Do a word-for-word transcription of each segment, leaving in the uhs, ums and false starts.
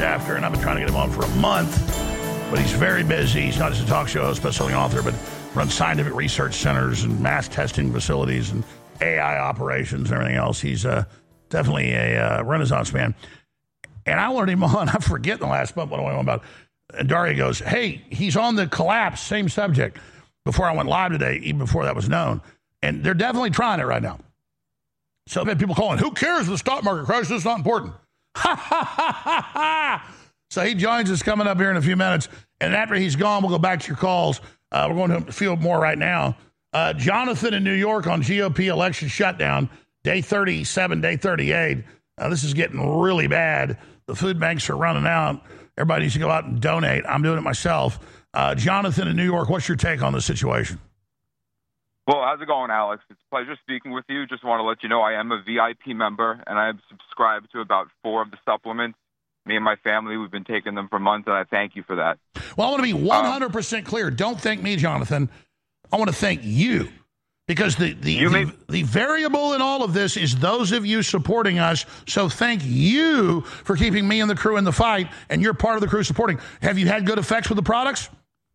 after, and I've been trying to get him on for a month, but he's very busy. He's not just a talk show host, best-selling author, but runs scientific research centers and mass testing facilities and A I operations and everything else. He's uh, definitely a uh, Renaissance man. And I wanted him on. I forget the last month what I went on about. And Daria goes, hey, he's on the collapse, same subject, before I went live today, even before that was known. And they're definitely trying it right now. So I've had people calling, who cares if the stock market crashes? It's not important. Ha, ha, ha, ha, ha. So he joins us coming up here in a few minutes. And after he's gone, we'll go back to your calls. Uh, we're going to field more right now. Uh, Jonathan in New York on G O P election shutdown, day thirty-seven, day thirty-eight. Uh, this is getting really bad. The food banks are running out. Everybody needs to go out and donate. I'm doing it myself. Uh, Jonathan in New York, what's your take on the situation? Well, how's it going, Alex? It's a pleasure speaking with you. Just want to let you know I am a V I P member, and I have subscribed to about four of the supplements. Me and my family, we've been taking them for months, and I thank you for that. Well, I want to be one hundred percent um, clear. Don't thank me, Jonathan. I want to thank you. Because the, the, the, may- the variable in all of this is those of you supporting us. So thank you for keeping me and the crew in the fight, and you're part of the crew supporting. Have you had good effects with the products?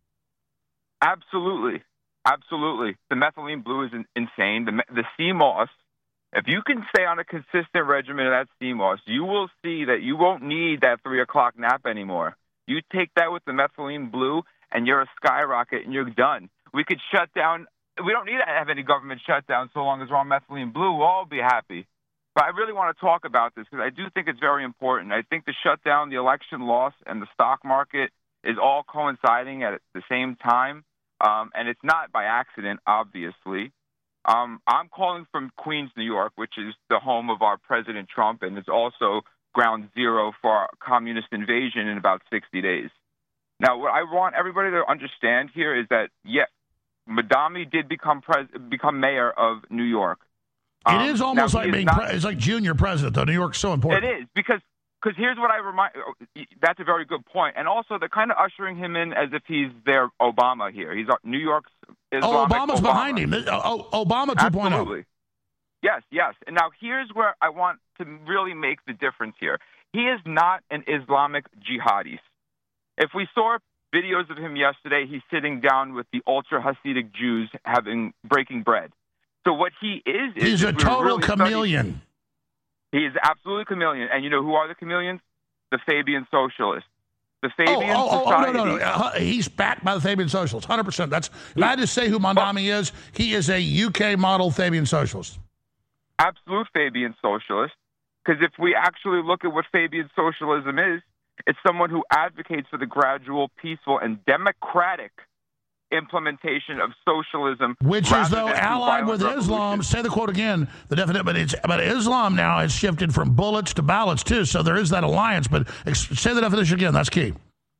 Absolutely. Absolutely. The methylene blue is in, insane. The, the C M O S, if you can stay on a consistent regimen of that C M O S, you will see that you won't need that three o'clock nap anymore. You take that with the methylene blue, and you're a skyrocket, and you're done. We could shut down. We don't need to have any government shutdown so long as we're on methylene blue. We'll all be happy. But I really want to talk about this because I do think it's very important. I think the shutdown, the election loss, and the stock market is all coinciding at the same time. Um, and it's not by accident, obviously. Um, I'm calling from Queens, New York, which is the home of our President Trump, and it's also ground zero for our communist invasion in about sixty days. Now, what I want everybody to understand here is that, yes, Madami did become pres- become mayor of New York. Um, it is almost like being not, pre- it's like junior president, though. New York's so important. It is, because because here's what I remind. That's a very good point, and also they're kind of ushering him in as if he's their Obama here. He's New York's Islamic Oh, Obama's Obama. behind him. Oh, Obama two point oh. Absolutely. Yes, yes. And now here's where I want to really make the difference here. He is not an Islamic jihadi. If we saw videos of him yesterday, he's sitting down with the ultra Hasidic Jews having breaking bread. So what he is is he's a total really chameleon. Studying, he is absolutely chameleon. And you know who are the chameleons? The Fabian Socialists. The Fabian oh, oh, Society. Oh, no, no, no. Uh, he's backed by the Fabian Socialists, one hundred percent. That's, if I had to say who Mandami is, he is a U K model Fabian Socialist. Absolute Fabian Socialist. Because if we actually look at what Fabian Socialism is, it's someone who advocates for the gradual, peaceful, and democratic implementation of socialism. Which is, though, allied with Islam. Say the quote again, the definition, but, it's, but Islam now has shifted from bullets to ballots, too, so there is that alliance. But say the definition again. That's key.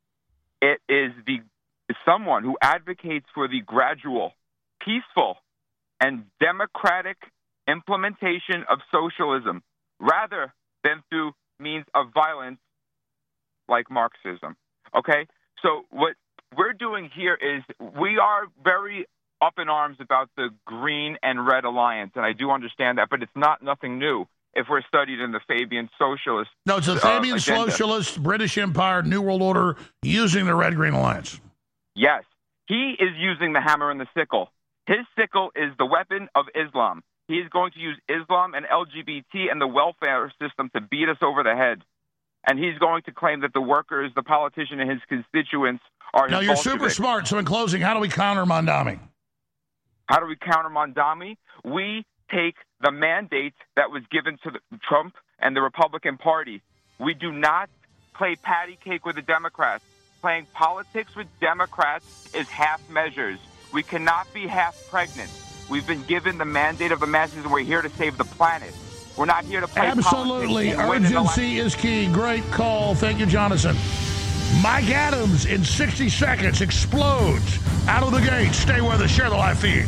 It is the someone who advocates for the gradual, peaceful, and democratic implementation of socialism rather than through means of violence like Marxism. Okay? So what we're doing here is we are very up in arms about the green and red alliance, and I do understand that, but it's not nothing new if we're studied in the Fabian Socialist No, it's the Fabian uh, Socialist, British Empire, New World Order, using the red-green alliance. Yes. He is using the hammer and the sickle. His sickle is the weapon of Islam. He is going to use Islam and L G B T and the welfare system to beat us over the head. And he's going to claim that the workers, the politician, and his constituents are Now, you're super smart. So in closing, how do we counter Mandami? How do we counter Mandami? We take the mandate that was given to the, Trump and the Republican Party. We do not play patty cake with the Democrats. Playing politics with Democrats is half measures. We cannot be half pregnant. We've been given the mandate of the masses, and we're here to save the planet. We're not here to play Absolutely. politics. Urgency is key. Great call. Thank you, Jonathan. Mike Adams, in sixty seconds, explodes out of the gate. Stay with us. Share the live feed.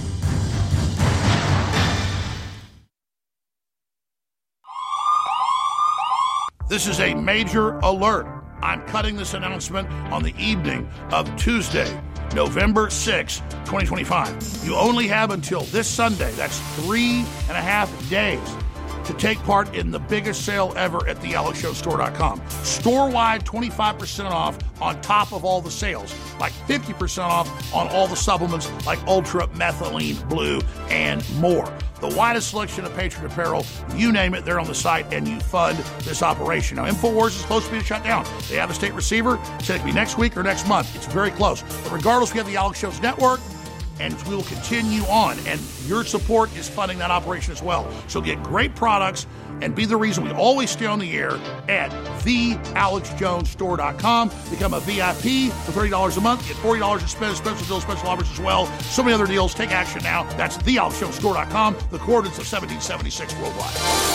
This is a major alert. I'm cutting this announcement on the evening of Tuesday, November sixth, twenty twenty-five. You only have until this Sunday, that's three and a half days, to take part in the biggest sale ever at the alex show store dot com. Store-wide, twenty-five percent off on top of all the sales, like fifty percent off on all the supplements like Ultra, Methylene Blue, and more. The widest selection of Patriot apparel, you name it, they're on the site, and you fund this operation. Now, InfoWars is supposed to be shut down. They have a state receiver, said it could be next week or next month. It's very close. But regardless, we have the Alex Jones Network, and we will continue on. And your support is funding that operation as well. So get great products and be the reason we always stay on the air at the alex jones store dot com. Become a V I P for thirty dollars a month. Get forty dollars to spend, special deals, special offers as well. So many other deals. Take action now. That's the alex jones store dot com. The coordinates of seventeen seventy-six worldwide.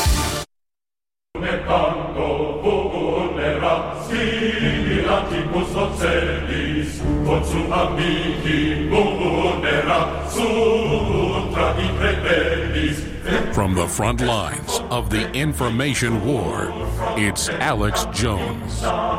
From the front lines of the information war, it's Alex Jones.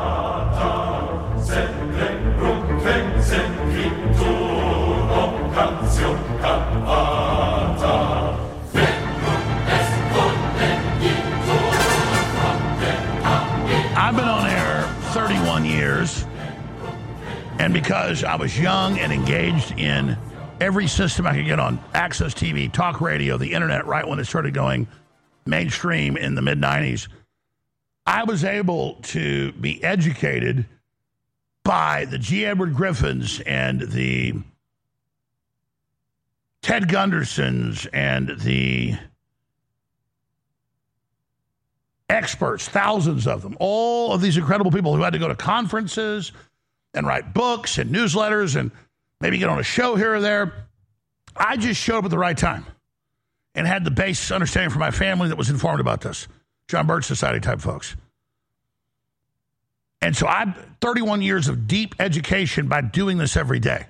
I've been on air thirty-one years, and because I was young and engaged in every system I could get on, Access T V, talk radio, the internet, right when it started going mainstream in the mid nineties, I was able to be educated by the G. Edward Griffins and the Ted Gundersons and the experts, thousands of them, all of these incredible people who had to go to conferences and write books and newsletters and maybe get on a show here or there. I just showed up at the right time and had the base understanding from my family that was informed about this. John Birch Society type folks. And so I've thirty-one years of deep education by doing this every day.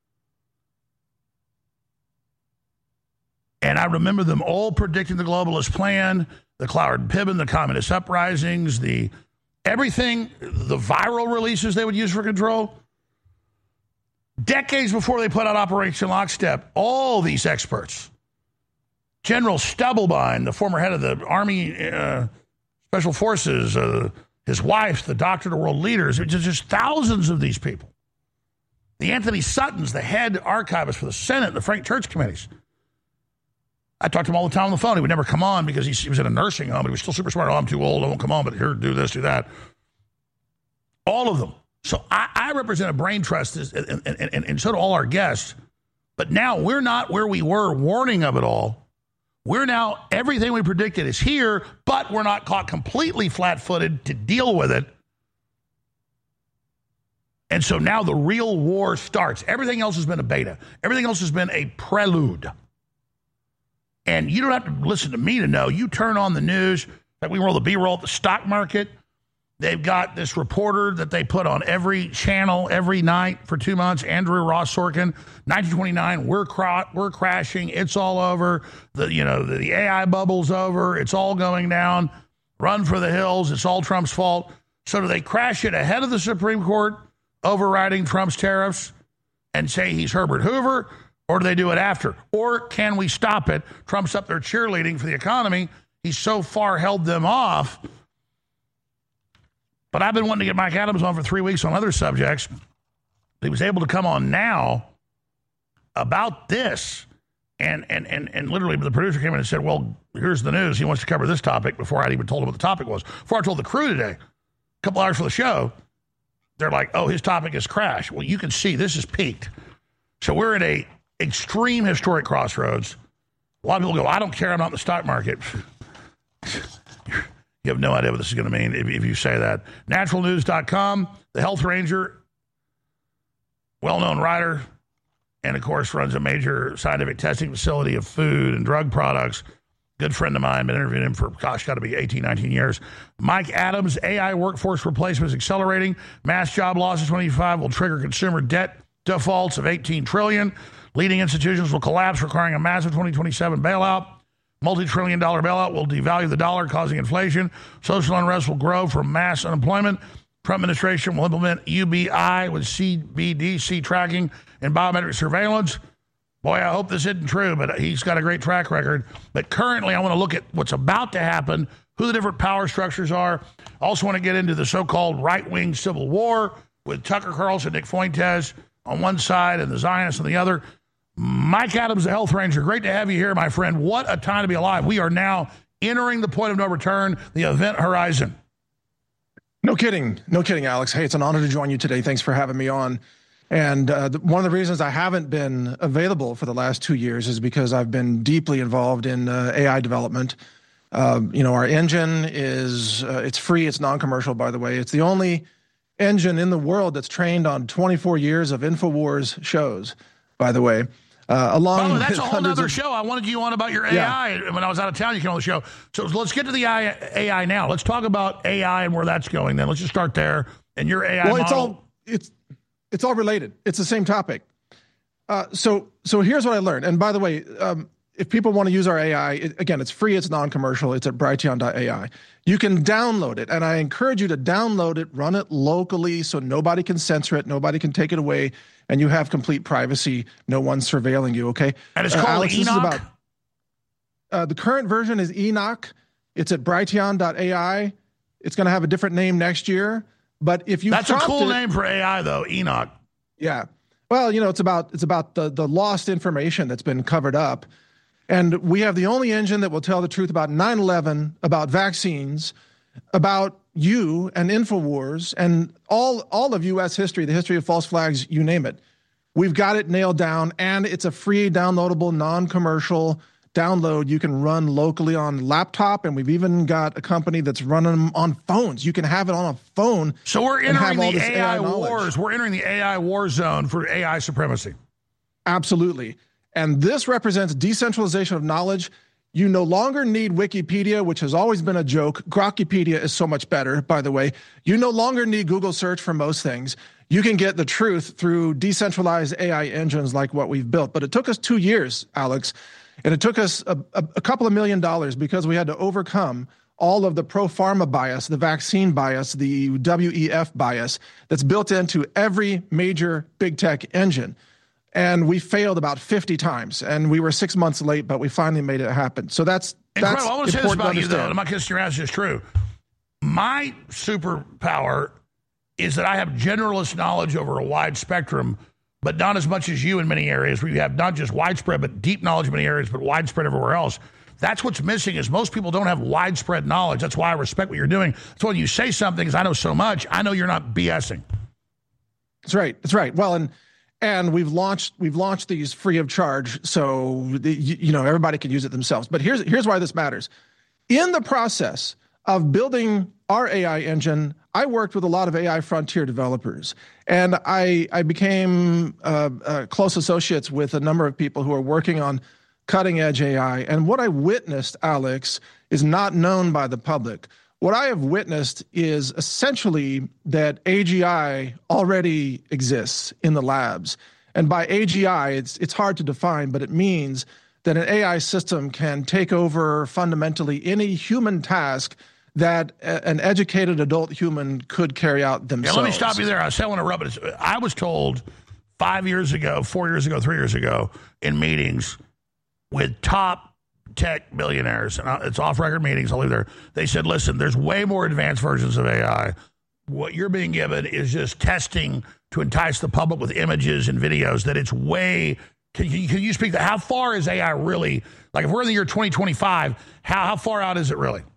And I remember them all predicting the globalist plan, the Cloward Piven, the communist uprisings, the everything, the viral releases they would use for control. Decades before they put out Operation Lockstep, all these experts, General Stubblebine, the former head of the Army uh, Special Forces, uh, his wife, the doctor to world leaders, just, just thousands of these people. The Anthony Suttons, the head archivist for the Senate, the Frank Church committees. I talked to him all the time on the phone. He would never come on because he, he was in a nursing home. He was still super smart. Oh, I'm too old. I won't come on, but here, do this, do that. All of them. So I, I represent a brain trust, and, and, and, and so do all our guests. But now we're not where we were warning of it all. We're now, everything we predicted is here, but we're not caught completely flat-footed to deal with it. And so now the real war starts. Everything else has been a beta. Everything else has been a prelude. And you don't have to listen to me to know. You turn on the news. Like we roll the B-roll at the stock market. They've got this reporter that they put on every channel every night for two months, Andrew Ross Sorkin, nineteen twenty-nine, we're cra- we're crashing, it's all over, the you know the, the A I bubble's over, it's all going down, run for the hills, it's all Trump's fault. So do they crash it ahead of the Supreme Court overriding Trump's tariffs and say he's Herbert Hoover, or do they do it after? Or can we stop it? Trump's up there cheerleading for the economy. He's so far held them off. But I've been wanting to get Mike Adams on for three weeks on other subjects. He was able to come on now about this. And and and and literally the producer came in and said, well, here's the news. He wants to cover this topic before I'd even told him what the topic was. Before I told the crew today, a couple hours for the show, they're like, oh, his topic is crash. Well, you can see this is peaked. So we're at a extreme historic crossroads. A lot of people go, I don't care. I'm not in the stock market. You have no idea what this is going to mean if, if you say that. natural news dot com, the Health Ranger, well-known writer, and, of course, runs a major scientific testing facility of food and drug products. Good friend of mine, been interviewing him for, gosh, got to be eighteen, nineteen years. Mike Adams, A I workforce replacement is accelerating. Mass job losses twenty-five will trigger consumer debt defaults of eighteen trillion dollars. Leading institutions will collapse, requiring a massive twenty twenty-seven bailout. Multi-trillion dollar bailout will devalue the dollar, causing inflation. Social unrest will grow from mass unemployment. Trump administration will implement U B I with C B D C tracking and biometric surveillance. Boy, I hope this isn't true, but he's got a great track record. But currently, I want to look at what's about to happen, who the different power structures are. Also want to get into the so-called right-wing civil war with Tucker Carlson, Nick Fuentes on one side and the Zionists on the other. Mike Adams, the Health Ranger, great to have you here, my friend. What a time to be alive. We are now entering the point of no return, the event horizon. No kidding. No kidding, Alex. Hey, it's an honor to join you today. Thanks for having me on. And uh, the, one of the reasons I haven't been available for the last two years is because I've been deeply involved in uh, A I development. Uh, you know, our engine is, uh, it's free, it's non-commercial, by the way. It's the only engine in the world that's trained on twenty-four years of InfoWars shows, by the way. Uh, along oh, that's a whole other of, show. I wanted you on about your A I. Yeah. When I was out of town, you came on the show. So let's get to the A I now. Let's talk about A I and where that's going then. Let's just start there. And your A I well, model. It's all, it's, It's all related. It's the same topic. Uh, so, so here's what I learned. And by the way, um, if people want to use our A I, it, again, it's free. It's non-commercial. It's at Brighteon dot A I. You can download it, and I encourage you to download it, run it locally, so nobody can censor it, nobody can take it away, and you have complete privacy. No one's surveilling you. Okay. And it's called uh, Alex, Enoch. This is about, uh, the current version is Enoch. It's at Brighteon dot A I. It's going to have a different name next year. But if you that's a cool it, name for A I though, Enoch. Yeah. Well, you know, it's about it's about the the lost information that's been covered up. And we have the only engine that will tell the truth about nine eleven, about vaccines, about you and InfoWars, and all all of U S history, the history of false flags, you name it. We've got it nailed down, and it's a free downloadable, non-commercial download you can run locally on laptop, and we've even got a company that's running them on phones. You can have it on a phone. So we're entering the A I, A I wars. We're entering the A I war zone for A I supremacy. Absolutely. And this represents decentralization of knowledge. You no longer need Wikipedia, which has always been a joke. Grokpedia is so much better, by the way. You no longer need Google search for most things. You can get the truth through decentralized A I engines like what we've built. But it took us two years, Alex. And it took us a, a, a couple of million dollars because we had to overcome all of the pro-pharma bias, the vaccine bias, the W E F bias that's built into every major big tech engine. And we failed about fifty times. And we were six months late, but we finally made it happen. So that's Incredible. that's I want to say this about you, though, and I'm not kissing your ass, it's true. My superpower is that I have generalist knowledge over a wide spectrum, but not as much as you in many areas where you have not just widespread, but deep knowledge in many areas, but widespread everywhere else. That's what's missing is most people don't have widespread knowledge. That's why I respect what you're doing. So when you say something, because I know so much, I know you're not BSing. That's right. That's right. Well, and and we've launched we've launched these free of charge, so the, you, you know everybody can use it themselves. But here's here's why this matters. In the process of building our A I engine, I worked with a lot of A I frontier developers, and I I became uh, uh, close associates with a number of people who are working on cutting edge A I. And what I witnessed, Alex, is not known by the public. What I have witnessed is essentially that A G I already exists in the labs. And by A G I, it's it's hard to define, but it means that an A I system can take over fundamentally any human task that a, an educated adult human could carry out themselves. Yeah, let me stop you there. I said I want to rub it. I was told five years ago, four years ago, three years ago in meetings with top tech billionaires, and it's off-record meetings, I'll leave there. They said, listen, there's way more advanced versions of A I. What you're being given is just testing to entice the public with images and videos, that it's way, can you, can you speak to how far is A I really, like if we're in the year twenty twenty-five, how, how far out is it really?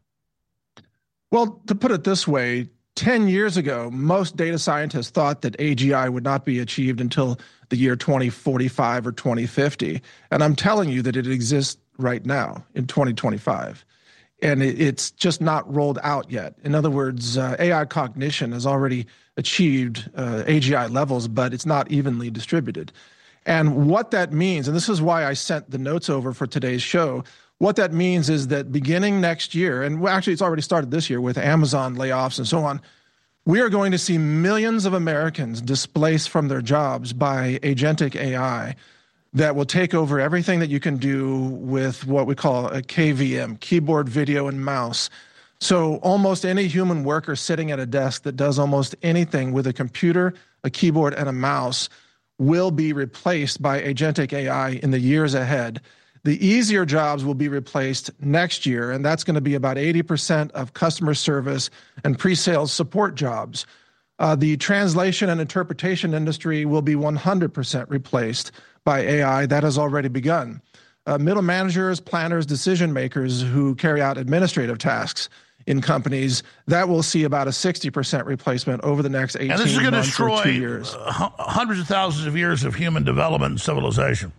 Well, to put it this way, ten years ago, most data scientists thought that A G I would not be achieved until the year twenty forty-five or twenty fifty. And I'm telling you that it exists right now in twenty twenty-five. And it's just not rolled out yet. In other words, uh, A I cognition has already achieved uh, A G I levels, but it's not evenly distributed. And what that means, and this is why I sent the notes over for today's show, what that means is that beginning next year, and actually it's already started this year with Amazon layoffs and so on, we are going to see millions of Americans displaced from their jobs by agentic A I that will take over everything that you can do with what we call a K V M, keyboard, video, and mouse. So almost any human worker sitting at a desk that does almost anything with a computer, a keyboard, and a mouse will be replaced by agentic A I in the years ahead. The easier jobs will be replaced next year, and that's going to be about eighty percent of customer service and pre-sales support jobs. Uh, the translation and interpretation industry will be one hundred percent replaced by A I. That has already begun. Uh, middle managers, planners, decision makers who carry out administrative tasks in companies, that will see about a sixty percent replacement over the next eighteen months or two years. And this is going to destroy uh, hundreds of thousands of years of human development and civilization.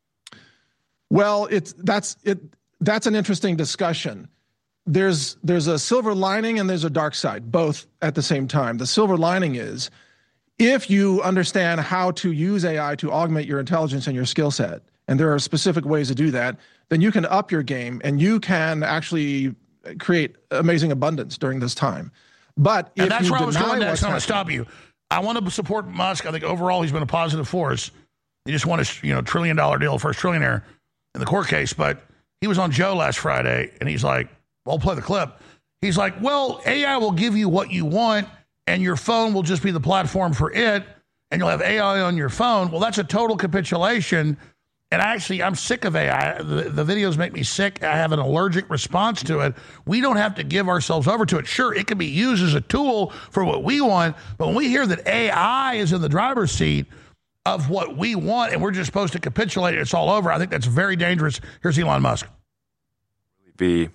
Well, it's that's it. That's an interesting discussion. There's there's a silver lining and there's a dark side, both at the same time. The silver lining is if you understand how to use A I to augment your intelligence and your skill set, and there are specific ways to do that, then you can up your game and you can actually create amazing abundance during this time. But if and that's you where I was going next. I'm going to happening, stop you. I want to support Musk. I think overall he's been a positive force. He just won a you know trillion dollar deal, first trillionaire in the court case. But he was on Joe last Friday, and he's like, "Well, play the clip." He's like, "Well, A I will give you what you want, and your phone will just be the platform for it, and you'll have A I on your phone." Well, that's a total capitulation. And actually, I'm sick of A I. The, the videos make me sick. I have an allergic response to it. We don't have to give ourselves over to it. Sure, it can be used as a tool for what we want, but when we hear that A I is in the driver's seat of what we want and we're just supposed to capitulate, it's all over, I think that's very dangerous. Here's Elon Musk. Be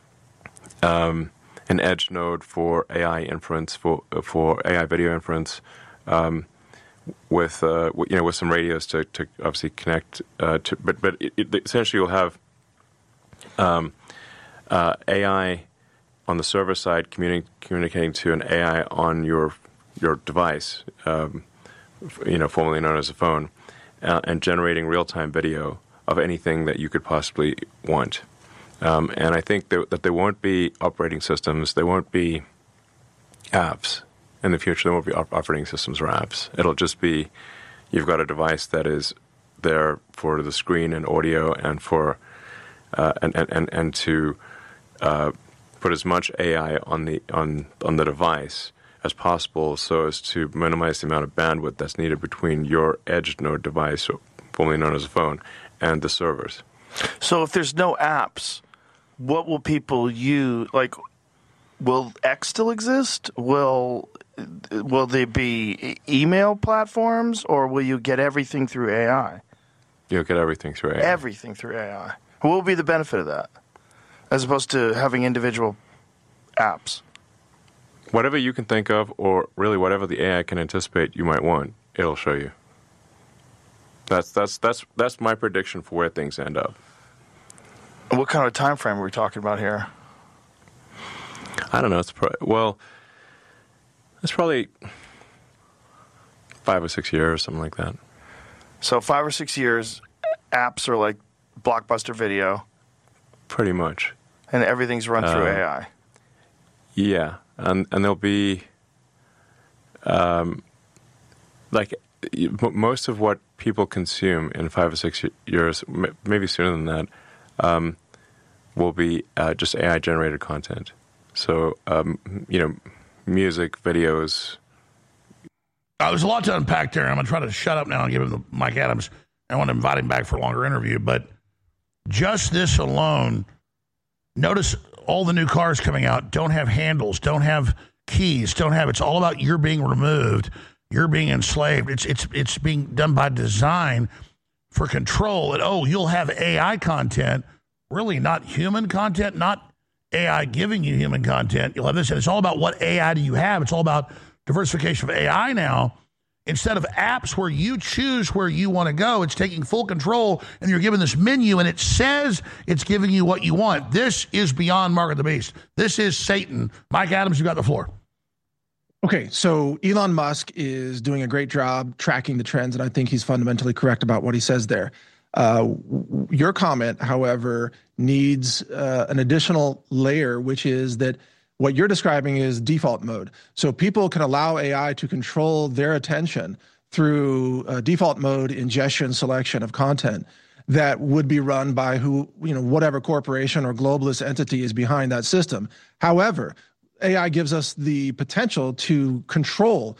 um, an edge node for A I inference, for for A I video inference, um, with uh, you know with some radios to, to obviously connect uh, to, but but it, it, essentially you'll have um, uh, A I on the server side communi- communicating to an A I on your your device, um, you know, formerly known as a phone, uh, and generating real time video of anything that you could possibly want. Um, and I think that, that there won't be operating systems, there won't be apps. In the future, there won't be op- operating systems or apps. It'll just be, you've got a device that is there for the screen and audio and for, uh, and, and, and, and to uh, put as much A I on the, on, on the device as possible so as to minimize the amount of bandwidth that's needed between your edge node device, formerly known as a phone, and the servers. So if there's no apps, what will people use? Like, will X still exist? Will will they be email platforms, or will you get everything through A I? You'll get everything through A I. Everything through A I. What will be the benefit of that, as opposed to having individual apps? Whatever you can think of, or really whatever the A I can anticipate you might want, it'll show you. That's that's that's that's my prediction for where things end up. What kind of time frame are we talking about here? I don't know. It's pro- well, it's probably five or six years, something like that. So five or six years, apps are like Blockbuster Video. Pretty much. And everything's run through uh, A I. Yeah, and and there'll be, um, like most of what people consume in five or six years, maybe sooner than that, um, will be uh, just A I-generated content. So, um, you know, music, videos. Uh, there's a lot to unpack there. I'm going to try to shut up now and give him the Mike Adams. I want to invite him back for a longer interview. But just this alone, notice all the new cars coming out don't have handles, don't have keys, don't have, it's all about you're being removed, you're being enslaved. It's it's it's being done by design for control. And, oh, you'll have A I content, really not human content, not A I giving you human content. You'll have this, and it's all about what A I do you have. It's all about diversification of A I now. Instead of apps where you choose where you want to go, it's taking full control, and you're given this menu, and it says it's giving you what you want. This is beyond Mark of the Beast. This is Satan. Mike Adams, you got the floor. Okay, so Elon Musk is doing a great job tracking the trends, and I think he's fundamentally correct about what he says there. Uh, your comment, however, needs uh, an additional layer, which is that what you're describing is default mode. So people can allow A I to control their attention through uh, default mode ingestion selection of content that would be run by who, you know, whatever corporation or globalist entity is behind that system. However, A I gives us the potential to control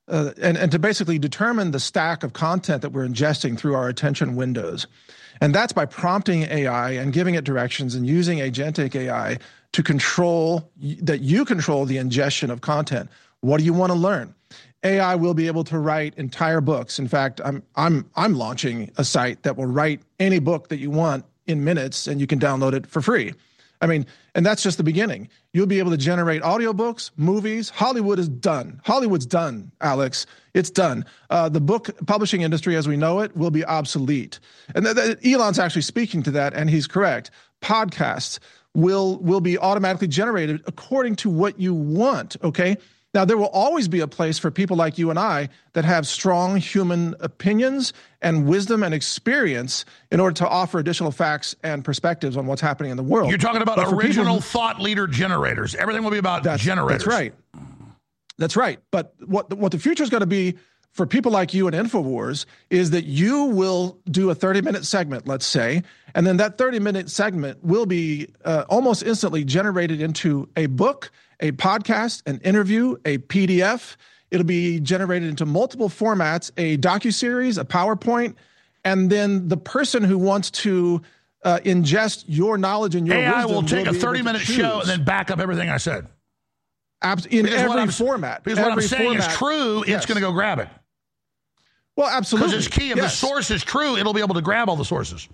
uh, and, and to basically determine the stack of content that we're ingesting through our attention windows. And that's by prompting A I and giving it directions and using agentic A I to control, that you control the ingestion of content. What do you want to learn? A I will be able to write entire books. In fact, I'm I'm I'm launching a site that will write any book that you want in minutes, and you can download it for free. I mean, and that's just the beginning. You'll be able to generate audiobooks, movies. Hollywood is done. Hollywood's done, Alex. It's done. Uh, the book publishing industry as we know it will be obsolete. And th- th- Elon's actually speaking to that, and he's correct. Podcasts will will be automatically generated according to what you want, okay? Now, there will always be a place for people like you and I that have strong human opinions and wisdom and experience in order to offer additional facts and perspectives on what's happening in the world. You're talking about original people, thought leader generators. Everything will be about that's, generators. That's right. That's right. But what, what the future is going to be for people like you and InfoWars is that you will do a thirty-minute segment, let's say, and then that thirty-minute segment will be uh, almost instantly generated into a book, a podcast, an interview, a P D F. It'll be generated into multiple formats, a docuseries, a PowerPoint, and then the person who wants to uh, ingest your knowledge and your A I wisdom will take will a thirty-minute show and then back up everything I said. Abs- in because every what format. Because every what I'm saying format, is true, yes. It's going to go grab it. Well, absolutely. Because it's key. If yes. the source is true, it'll be able to grab all the sources.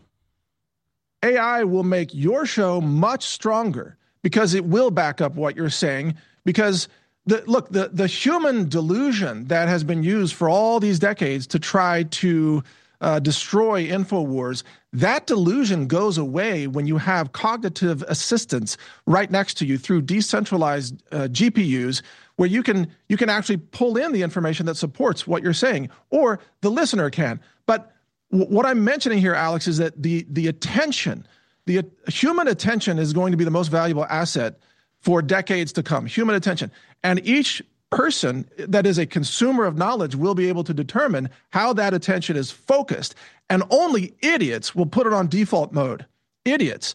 A I will make your show much stronger because it will back up what you're saying. Because, the, look, the, the human delusion that has been used for all these decades to try to uh, destroy InfoWars, that delusion goes away when you have cognitive assistance right next to you through decentralized uh, G P Us, where you can you can actually pull in the information that supports what you're saying, or the listener can. But w- what I'm mentioning here, Alex, is that the the attention, the uh, human attention is going to be the most valuable asset for decades to come, human attention. And each person that is a consumer of knowledge will be able to determine how that attention is focused. And only idiots will put it on default mode. Idiots.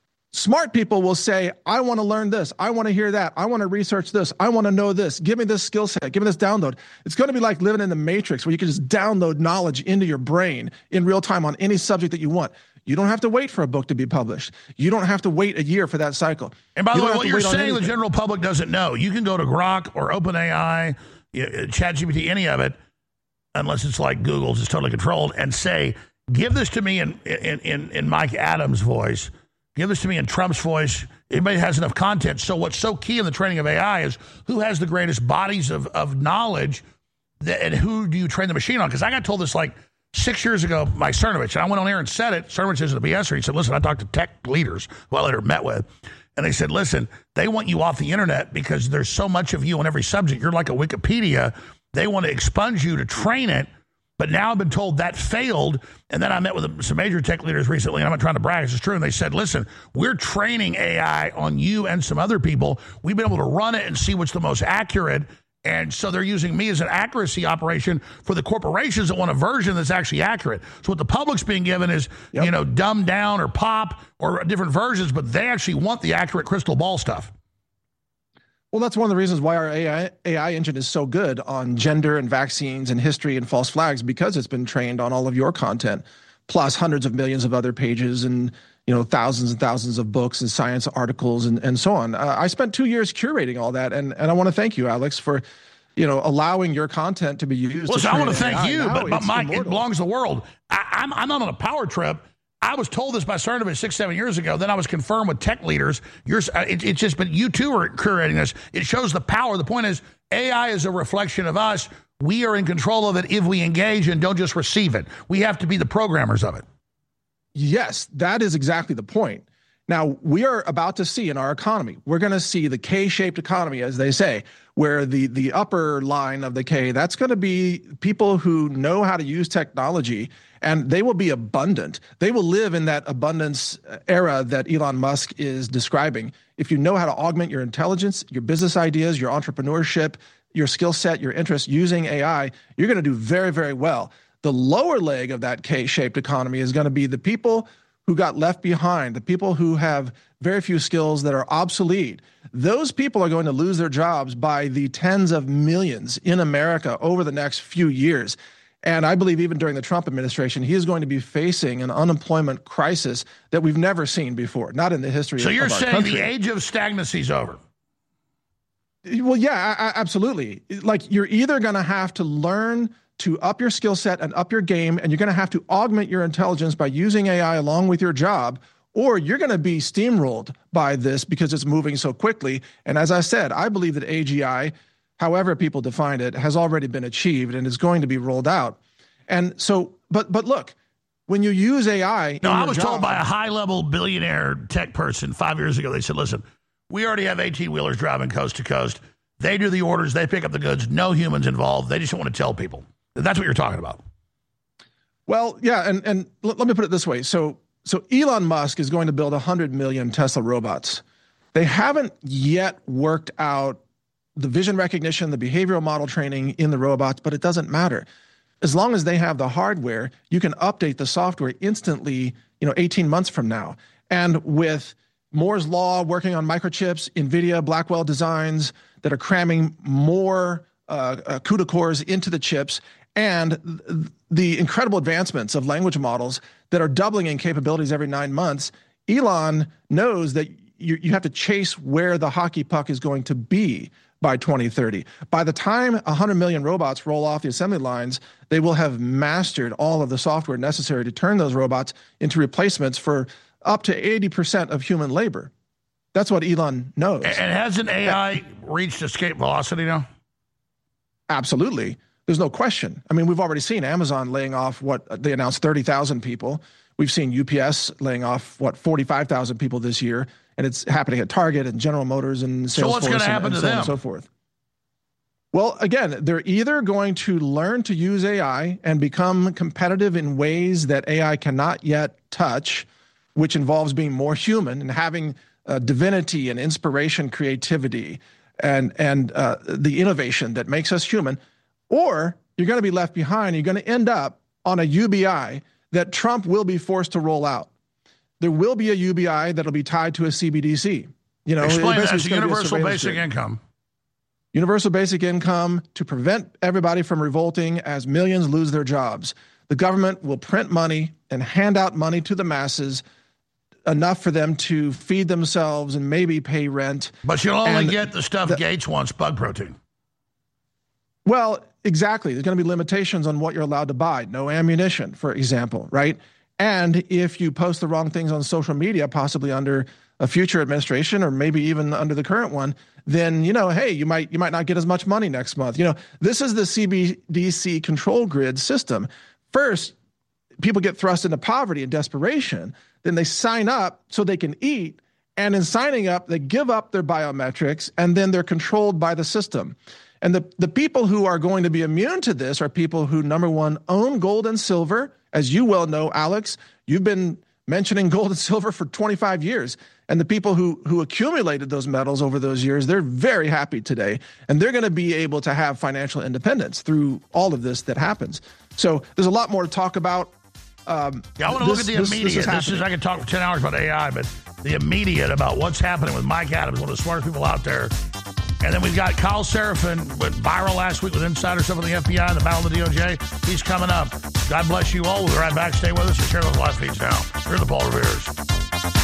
Smart people will say, I want to learn this. I want to hear that. I want to research this. I want to know this. Give me this skill set. Give me this download. It's going to be like living in the Matrix where you can just download knowledge into your brain in real time on any subject that you want. You don't have to wait for a book to be published. You don't have to wait a year for that cycle. And by the way, what you're saying the general public doesn't know. You can go to Grok or OpenAI, ChatGPT, any of it, unless it's like Google's, it's totally controlled, and say, give this to me in, in, in, in Mike Adams' voice. Give this to me in Trump's voice. Anybody has enough content. So what's so key in the training of A I is who has the greatest bodies of, of knowledge that, and who do you train the machine on? Because I got told this like six years ago by Cernovich, and I went on air and said it. Cernovich is a B S er. He said, listen, I talked to tech leaders who I later met with, and they said, listen, they want you off the internet because there's so much of you on every subject. You're like a Wikipedia. They want to expunge you to train it. But now I've been told that failed. And then I met with some major tech leaders recently, and I'm not trying to brag, it's true. And they said, listen, we're training A I on you and some other people. We've been able to run it and see what's the most accurate. And so they're using me as an accuracy operation for the corporations that want a version that's actually accurate. So what the public's being given is, yep. you know, dumbed down or pop or different versions, but they actually want the accurate crystal ball stuff. Well, that's one of the reasons why our A I, A I engine is so good on gender and vaccines and history and false flags, because it's been trained on all of your content, plus hundreds of millions of other pages and, you know, thousands and thousands of books and science articles and, and so on. Uh, I spent two years curating all that, and, and I want to thank you, Alex, for, you know, allowing your content to be used. Well, to so I want to A I. thank you, now but, but Mike, immortal. It belongs to the world. I, I'm, I'm not on a power trip. I was told this by Cernovich six, seven years ago. Then I was confirmed with tech leaders. You're, it, it's just, but you too are curating this. It shows the power. The point is, A I is a reflection of us. We are in control of it if we engage and don't just receive it. We have to be the programmers of it. Yes, that is exactly the point. Now, we are about to see in our economy, we're going to see the K-shaped economy, as they say, where the, the upper line of the K, that's going to be people who know how to use technology, and they will be abundant. They will live in that abundance era that Elon Musk is describing. If you know how to augment your intelligence, your business ideas, your entrepreneurship, your skill set, your interests using A I, you're going to do very, very well. The lower leg of that K-shaped economy is going to be the people who got left behind, the people who have very few skills that are obsolete, those people are going to lose their jobs by the tens of millions in America over the next few years. And I believe even during the Trump administration, he is going to be facing an unemployment crisis that we've never seen before, not in the history so of, you're of our saying country. The age of stagnancy is over? Well, yeah, I, I, absolutely. Like, you're either going to have to learn to up your skill set and up your game, and you're going to have to augment your intelligence by using A I along with your job, or you're going to be steamrolled by this because it's moving so quickly. And as I said, I believe that A G I, however people define it, has already been achieved and is going to be rolled out. And so, but but look, when you use A I... No, I was job, told by a high-level billionaire tech person five years ago, they said, listen, we already have eighteen-wheelers driving coast to coast. They do the orders. They pick up the goods. No humans involved. They just don't want to tell people. That's what you're talking about. Well, yeah, and, and l- let me put it this way. So so Elon Musk is going to build one hundred million Tesla robots. They haven't yet worked out the vision recognition, the behavioral model training in the robots, but it doesn't matter. As long as they have the hardware, you can update the software instantly, you know, eighteen months from now. And with Moore's Law working on microchips, NVIDIA, Blackwell designs that are cramming more uh, uh, CUDA cores into the chips, and th- the incredible advancements of language models that are doubling in capabilities every nine months, Elon knows that you, you have to chase where the hockey puck is going to be by twenty thirty. By the time one hundred million robots roll off the assembly lines, they will have mastered all of the software necessary to turn those robots into replacements for up to eighty percent of human labor. That's what Elon knows. And hasn't A I reached escape velocity now? Absolutely. There's no question. I mean, we've already seen Amazon laying off what they announced thirty thousand people. We've seen U P S laying off, what, forty-five thousand people this year. And it's happening at Target and General Motors and Salesforce. So what's going to happen and, and to so them? on and so forth. Well, again, they're either going to learn to use A I and become competitive in ways that A I cannot yet touch, which involves being more human and having uh, divinity and inspiration, creativity, and and uh, the innovation that makes us human, or you're going to be left behind. You're going to end up on a U B I that Trump will be forced to roll out. There will be a U B I that'll be tied to a C B D C. You know, explain that. It's a gonna universal be a basic grid. income. Universal basic income to prevent everybody from revolting as millions lose their jobs. The government will print money and hand out money to the masses, enough for them to feed themselves and maybe pay rent. But you'll only And get the stuff the- Gates wants, bug protein. Well, exactly. There's going to be limitations on what you're allowed to buy. No ammunition, for example, right? And if you post the wrong things on social media, possibly under a future administration or maybe even under the current one, then, you know, hey, you might you might not get as much money next month. You know, this is the C B D C control grid system. First, people get thrust into poverty and desperation. Then they sign up so they can eat. And in signing up, they give up their biometrics, and then they're controlled by the system. And the, the people who are going to be immune to this are people who, number one, own gold and silver. As you well know, Alex, you've been mentioning gold and silver for twenty-five years. And the people who who accumulated those metals over those years, they're very happy today. And they're going to be able to have financial independence through all of this that happens. So there's a lot more to talk about. Um, Yeah, I want to look at the this- this- immediate. This is, This is, I could talk for ten hours about A I, but the immediate about what's happening with Mike Adams, one of the smartest people out there. And then we've got Kyle Seraphin, went viral last week with insider stuff on the F B I and the battle of the D O J. He's coming up. God bless you all. We'll be right back. Stay with us and share those live feeds now. Here are the Paul Revere's.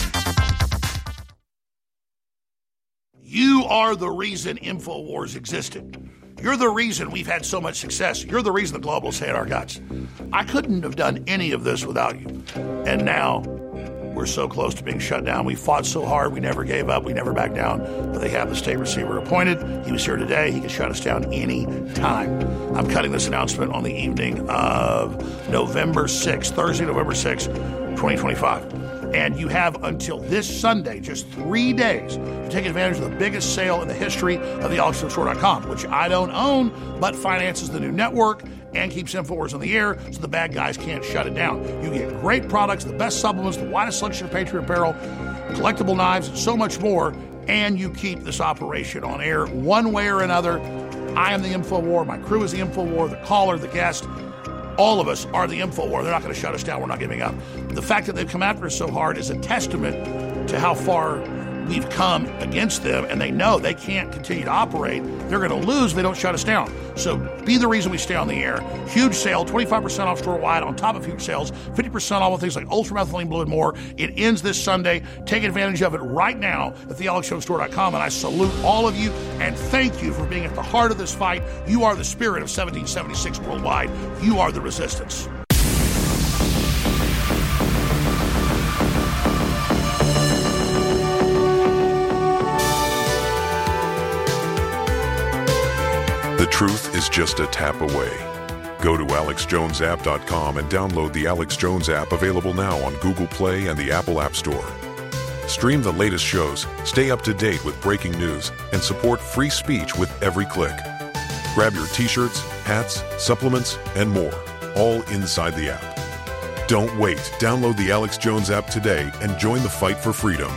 You are the reason InfoWars existed. You're the reason we've had so much success. You're the reason the globalists hate our guts. I couldn't have done any of this without you. And now we're so close to being shut down. We fought so hard. We never gave up. We never backed down. But they have the state receiver appointed. He was here today. He can shut us down any time. I'm cutting this announcement on the evening of November sixth, Thursday, November sixth, twenty twenty-five. And you have until this Sunday, just three days, to take advantage of the biggest sale in the history of the alex jones store dot com, which I don't own, but finances the new network and keeps InfoWars on the air so the bad guys can't shut it down. You get great products, the best supplements, the widest selection of Patriot apparel, collectible knives, and so much more, and you keep this operation on air one way or another. I am the InfoWar. My crew is the InfoWar, the caller, the guest. all of us are the info war. They're not going to shut us down. We're not giving up. The fact that they've come after us so hard is a testament to how far we've come against them, and they know they can't continue to operate. They're going to lose if they don't shut us down. So be the reason we stay on the air. Huge sale, twenty-five percent off store-wide on top of huge sales, fifty percent off with things like ultramethylene blue and more. It ends this Sunday. Take advantage of it right now at the alex jones store dot com, and I salute all of you and thank you for being at the heart of this fight. You are the spirit of seventeen seventy-six worldwide. You are the resistance. The truth is just a tap away. Go to alex jones app dot com and download the Alex Jones app, available now on Google Play and the Apple App Store. Stream the latest shows, stay up to date with breaking news, and support free speech with every click. Grab your t-shirts, hats, supplements, and more, all inside the app. Don't wait. Download the Alex Jones app today and join the fight for freedom.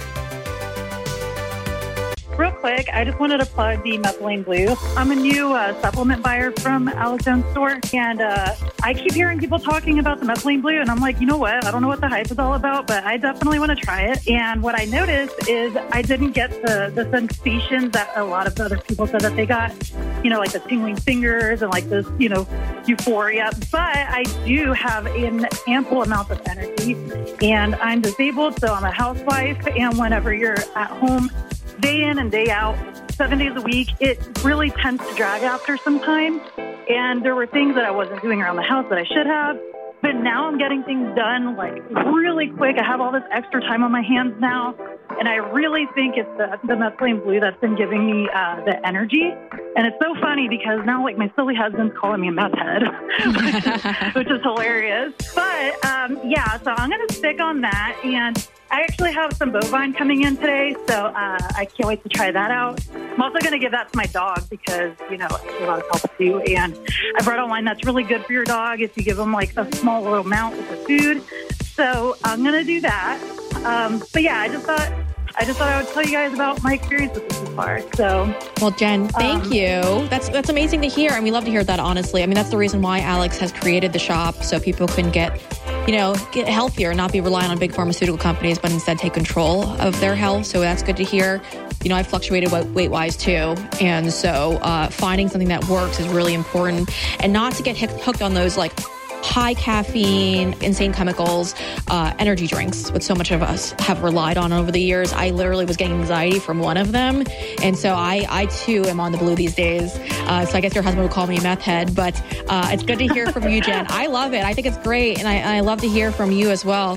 Real quick, I just wanted to plug the Methylene Blue. I'm a new uh, supplement buyer from Alex Jones Store, and uh, I keep hearing people talking about the Methylene Blue, and I'm like, you know what? I don't know what the hype is all about, but I definitely want to try it. And what I noticed is I didn't get the, the sensations that a lot of other people said that they got, you know, like the tingling fingers and like this, you know, euphoria. But I do have an ample amount of energy, and I'm disabled, so I'm a housewife, and whenever you're at home, day in and day out, seven days a week, it really tends to drag after some time. And there were things that I wasn't doing around the house that I should have. But now I'm getting things done like really quick. I have all this extra time on my hands now. And I really think it's the, the Methylene Blue that's been giving me uh, the energy. And it's so funny because now like my silly husband's calling me a meth head, which, is, which is hilarious. But um, yeah, so I'm going to stick on that. And I actually have some bovine coming in today, so uh, I can't wait to try that out. I'm also going to give that to my dog because, you know, it's a lot of help too. And I've read online that's really good for your dog if you give them like a small little amount with the food. So I'm going to do that. Um, but yeah, I just thought I just thought I would tell you guys about my experience with this so far. So, well, Jen, thank um, you. That's that's amazing to hear, and we love to hear that. Honestly, I mean, that's the reason why Alex has created the shop, so people can get, you know, get healthier and not be reliant on big pharmaceutical companies, but instead take control of their health. So that's good to hear. You know, I've fluctuated weight-wise too, and so uh, finding something that works is really important, and not to get hooked on those like high caffeine, insane chemicals, uh, energy drinks, which so much of us have relied on over the years. I literally was getting anxiety from one of them. And so I, I too am on the blue these days. Uh, so I guess your husband would call me a meth head, but uh, it's good to hear from you, Jen. I love it. I think it's great. And I, I love to hear from you as well.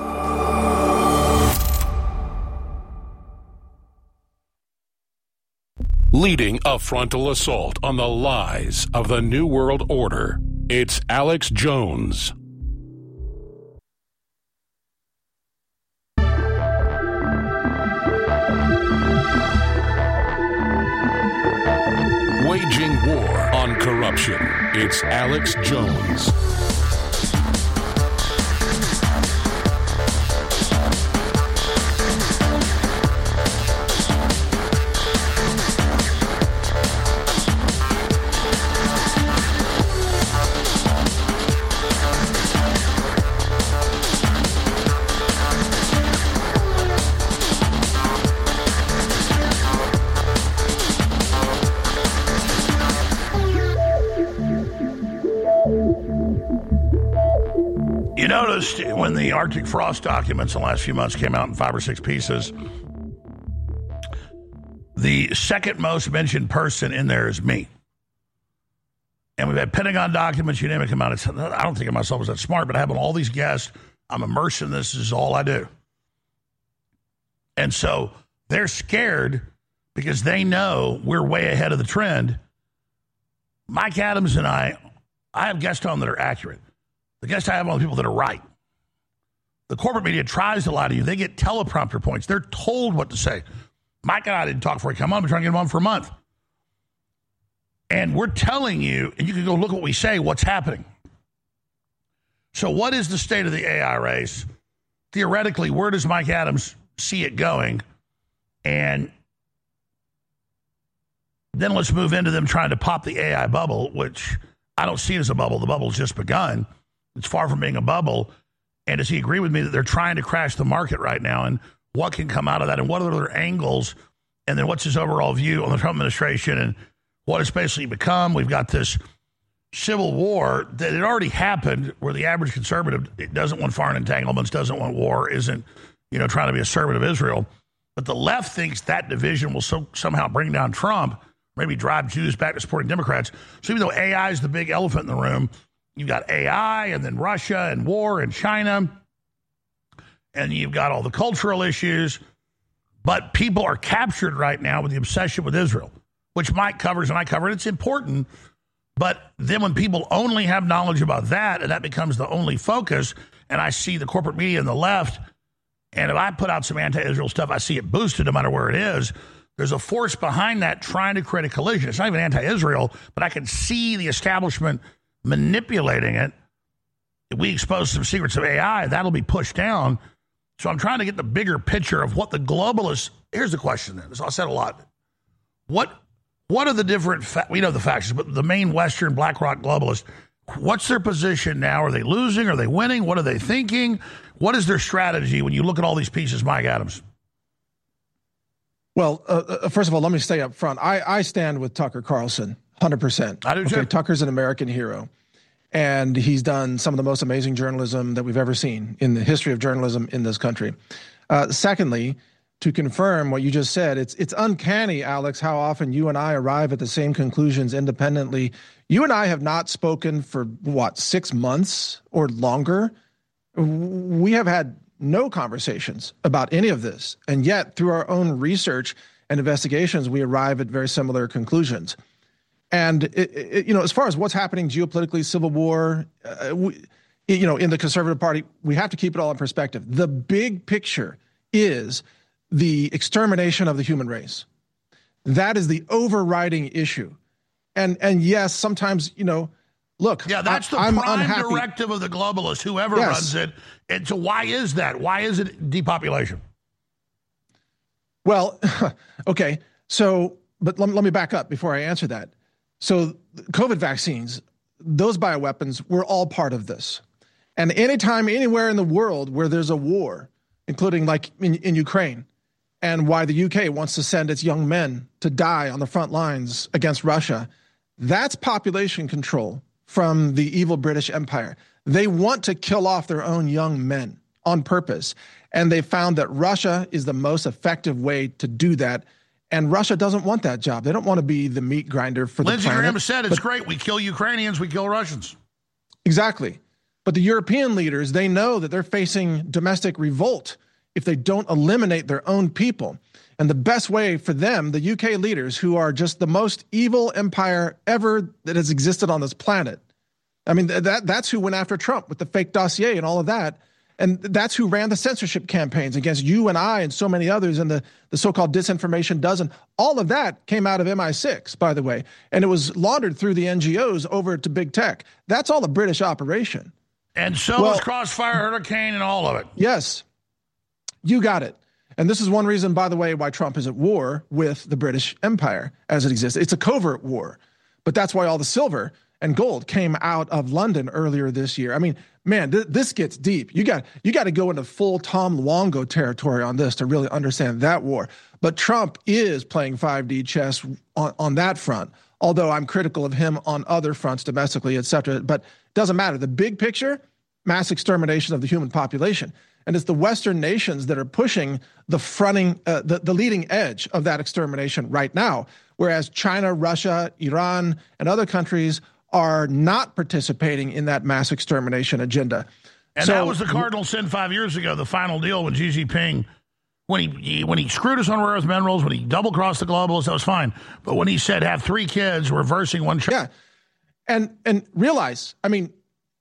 Leading a frontal assault on the lies of the New World Order, it's Alex Jones. Waging war on corruption, it's Alex Jones. You noticed when the Arctic Frost documents in the last few months came out in five or six pieces, the second most mentioned person in there is me. And we've had Pentagon documents, you name it, come out. It's, I don't think of myself as that smart, but I have all these guests. I'm immersed in this. This is all I do. And so they're scared because they know we're way ahead of the trend. Mike Adams and I, I have guests on that are accurate. The guests I have on people that are right. The corporate media tries to lie to you. They get teleprompter points. They're told what to say. Mike and I didn't talk before he came on. I've been trying to get him on for a month. And we're telling you, and you can go look at what we say, what's happening. So what is the state of the A I race? Theoretically, where does Mike Adams see it going? And then let's move into them trying to pop the A I bubble, which I don't see it as a bubble. The bubble's just begun. It's far from being a bubble. And does he agree with me that they're trying to crash the market right now? And what can come out of that? And what are their angles? And then what's his overall view on the Trump administration and what it's basically become? We've got this civil war that had already happened where the average conservative doesn't want foreign entanglements, doesn't want war, isn't, you know, trying to be a servant of Israel. But the left thinks that division will so, somehow bring down Trump, maybe drive Jews back to supporting Democrats. So even though A I is the big elephant in the room, you've got A I and then Russia and war and China, and you've got all the cultural issues. But people are captured right now with the obsession with Israel, which Mike covers and I cover. And it's important. But then when people only have knowledge about that, and that becomes the only focus, and I see the corporate media and the left, and if I put out some anti-Israel stuff, I see it boosted no matter where it is. There's a force behind that trying to create a collision. It's not even anti-Israel, but I can see the establishment manipulating it. If we expose some secrets of A I, that'll be pushed down. So I'm trying to get the bigger picture of what the globalists... Here's the question then. I said a lot. What what are the different... Fa- we know the factions, but the main Western BlackRock globalists, what's their position now? Are they losing? Are they winning? What are they thinking? What is their strategy when you look at all these pieces, Mike Adams? Well, uh, first of all, let me stay up front. I, I stand with Tucker Carlson, one hundred percent. I do too. Okay, Tucker's an American hero. And he's done some of the most amazing journalism that we've ever seen in the history of journalism in this country. Uh, secondly, to confirm what you just said, it's it's uncanny, Alex, how often you and I arrive at the same conclusions independently. You and I have not spoken for, what, six months or longer? We have had no conversations about any of this. And yet, through our own research and investigations, we arrive at very similar conclusions. And, it, it, you know, as far as what's happening geopolitically, civil war, uh, we, you know, in the Conservative Party, we have to keep it all in perspective. The big picture is the extermination of the human race. That is the overriding issue. And, and yes, sometimes, you know, look. Yeah, that's I, the I'm prime unhappy. directive of the globalists, whoever Yes. runs it. And so why is that? Why is it depopulation? Well, okay. So, but let, let me back up before I answer that. So COVID vaccines, those bioweapons were all part of this. And anytime, anywhere in the world where there's a war, including like in, in Ukraine, and why the U K wants to send its young men to die on the front lines against Russia, that's population control from the evil British Empire. They want to kill off their own young men on purpose. And they found that Russia is the most effective way to do that. And Russia doesn't want that job. They don't want to be the meat grinder for the Lindsey planet. Graham said it's But- great. We kill Ukrainians, we kill Russians. Exactly. But the European leaders, they know that they're facing domestic revolt if they don't eliminate their own people. And the best way for them, the U K leaders, who are just the most evil empire ever that has existed on this planet. I mean, that that's who went after Trump with the fake dossier and all of that. And that's who ran the censorship campaigns against you and I and so many others and the, the so-called disinformation dozen. All of that came out of M I six, by the way. And it was laundered through the N G Os over to big tech. That's all a British operation. And so Well- was Crossfire Hurricane and all of it. Yes, you got it. And this is one reason, by the way, why Trump is at war with the British Empire as it exists. It's a covert war. But that's why all the silver and gold came out of London earlier this year. I mean, man, th- this gets deep. You got you got to go into full Tom Luongo territory on this to really understand that war. But Trump is playing five D chess on, on that front, although I'm critical of him on other fronts domestically, et cetera. But it doesn't matter. The big picture, mass extermination of the human population. And it's the Western nations that are pushing the fronting, uh, the, the leading edge of that extermination right now, whereas China, Russia, Iran, and other countries are not participating in that mass extermination agenda. And So- that was the cardinal sin five years ago, the final deal when Xi Jinping, when he, he when he screwed us on rare earth minerals, when he double-crossed the globalists, that was fine. But when he said have three kids, reversing one child. Yeah. And and realize, I mean,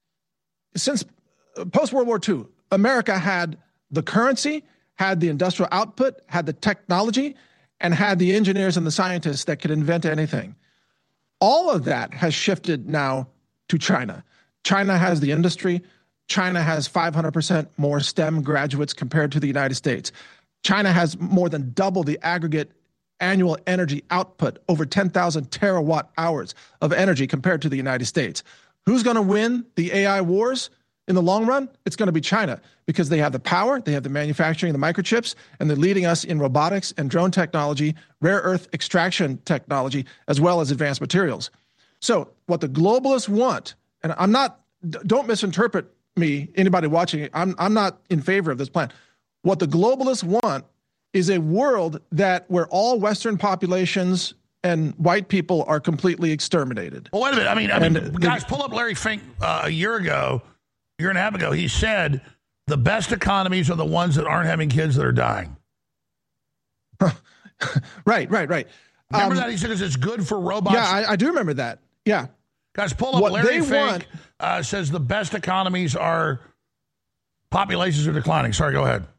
since post-World War Two, America had the currency, had the industrial output, had the technology, and had the engineers and the scientists that could invent anything. All of that has shifted now to China. China has the industry. China has five hundred percent more STEM graduates compared to the United States. China has more than double the aggregate annual energy output, over ten thousand terawatt hours of energy compared to the United States. Who's going to win the A I wars in the long run? It's going to be China, because they have the power, they have the manufacturing, the microchips, and they're leading us in robotics and drone technology, rare earth extraction technology, as well as advanced materials. So what the globalists want, and I'm not, don't misinterpret me, anybody watching it, I'm, I'm not in favor of this plan. What the globalists want is a world that where all Western populations and white people are completely exterminated. Well, wait a minute. I mean, I mean, And guys, pull up Larry Fink uh, a year ago, a year and a half ago. He said the best economies are the ones that aren't having kids that are dying. Right, right, right. Remember Um, that? He said it's good for robots. Yeah, I, I do remember that. Yeah. Guys, pull up What Larry they Fink want- uh, says the best economies are populations are declining. Sorry, go ahead.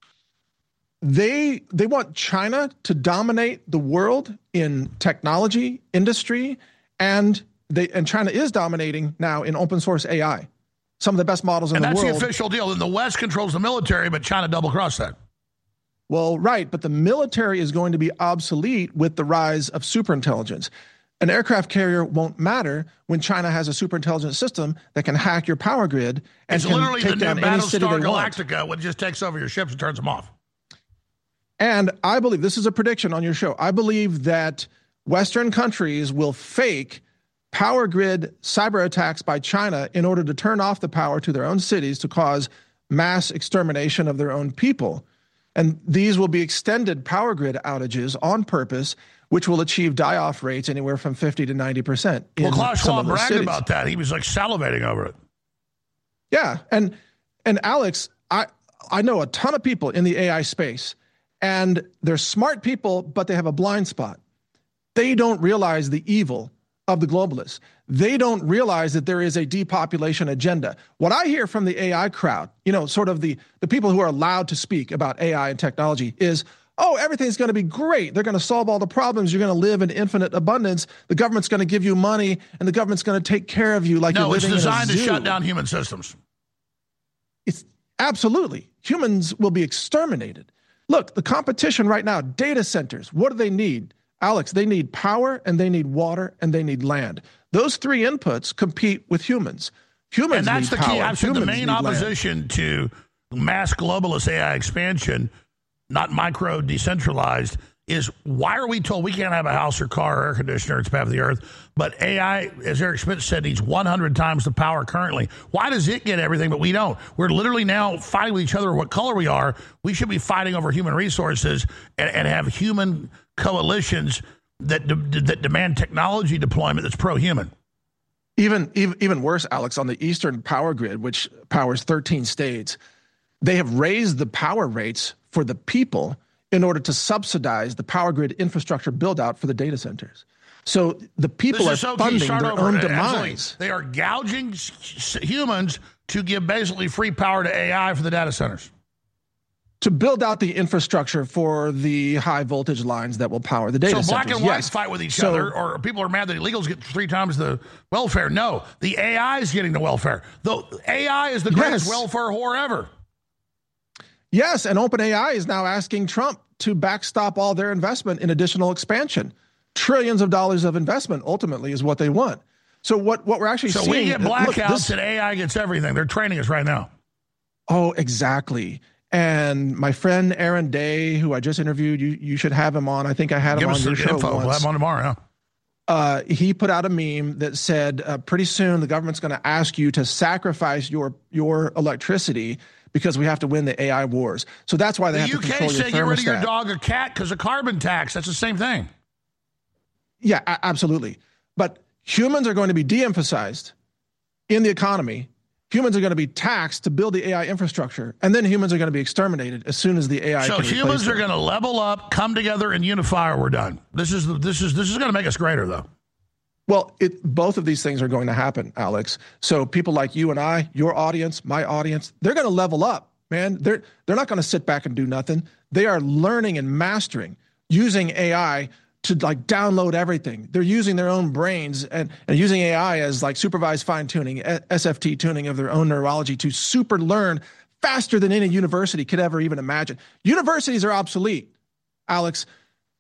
They they want China to dominate the world in technology, industry, and they and China is dominating now in open source A I. Some of the best models in And the that's world. the official deal. And the West controls the military, but China double-crossed that. Well, right, but the military is going to be obsolete with the rise of superintelligence. An aircraft carrier won't matter when China has a superintelligence system that can hack your power grid and It's can literally the take new down any city Battlestar they want. Galactica, when it just takes over your ships and turns them off. And I believe, this is a prediction on your show, I believe that Western countries will fake power grid cyber attacks by China in order to turn off the power to their own cities to cause mass extermination of their own people. And these will be extended power grid outages on purpose, which will achieve die-off rates anywhere from fifty to ninety percent in Well, Klaus some Schwab of those bragged cities. about that. He was like salivating over it. Yeah, and and Alex, I I know a ton of people in the A I space, and they're smart people, but they have a blind spot. They don't realize the evil of the globalists. They don't realize that there is a depopulation agenda. What I hear from the A I crowd, you know, sort of the, the people who are allowed to speak about A I and technology is, oh, everything's going to be great. They're going to solve all the problems. You're going to live in infinite abundance. The government's going to give you money, and the government's going to take care of you like No, you're it's living in a designed to zoo. shut down human systems. It's absolutely. Humans will be exterminated. Look, the competition right now, data centers, what do they need? Alex, they need power, and they need water, and they need land. Those three inputs compete with humans. Humans And that's need the power. key. I've said the Humans main need land. opposition to mass globalist A I expansion, not micro decentralized, is why are we told we can't have a house or car or air conditioner? It's bad for the earth. But A I, as Eric Schmidt said, needs one hundred times the power currently. Why does it get everything, but we don't? We're literally now fighting with each other what color we are. We should be fighting over human resources and, and have human coalitions that de- that demand technology deployment that's pro-human. Even, even, even worse, Alex, on the Eastern power grid, which powers thirteen states, they have raised the power rates for the people in order to subsidize the power grid infrastructure build out for the data centers. So the people This are is so key. funding Start their over. own Absolutely. demise. They are gouging s- s- humans to give basically free power to A I for the data centers. To build out the infrastructure for the high voltage lines that will power the data So centers. black and white Yes. fight with each So- other, or people are mad that illegals get three times the welfare. No, the A I is getting the welfare. The A I is the greatest Yes. welfare whore ever. Yes, and OpenAI is now asking Trump to backstop all their investment in additional expansion. Trillions of dollars of investment ultimately is what they want. So what, what we're actually So seeing... we get look, blackouts this- and A I gets everything. They're training us right now. Oh, exactly. And my friend Aaron Day, who I just interviewed, you you should have him on. I think I had him Give on us your the show info. once. We'll have him on tomorrow. Yeah. Uh, he put out a meme that said, uh, pretty soon the government's going to ask you to sacrifice your your electricity because we have to win the A I wars. So that's why they The have U to K control your said get rid of your thermostat. dog or cat because of carbon tax. That's the same thing. Yeah, a- absolutely. But humans are going to be de-emphasized in the economy. Humans are going to be taxed to build the A I infrastructure, and then humans are going to be exterminated as soon as the A I So can replace humans are them. going to level up, come together, and unify, or we're done. This is this is this is going to make us greater, though. Well, it, both of these things are going to happen, Alex. So people like you and I, your audience, my audience, they're going to level up, man. They're they're not going to sit back and do nothing. They are learning and mastering using A I to like download everything. They're using their own brains and, and using A I as like supervised fine tuning, S F T tuning of their own neurology to super learn faster than any university could ever even imagine. Universities are obsolete, Alex.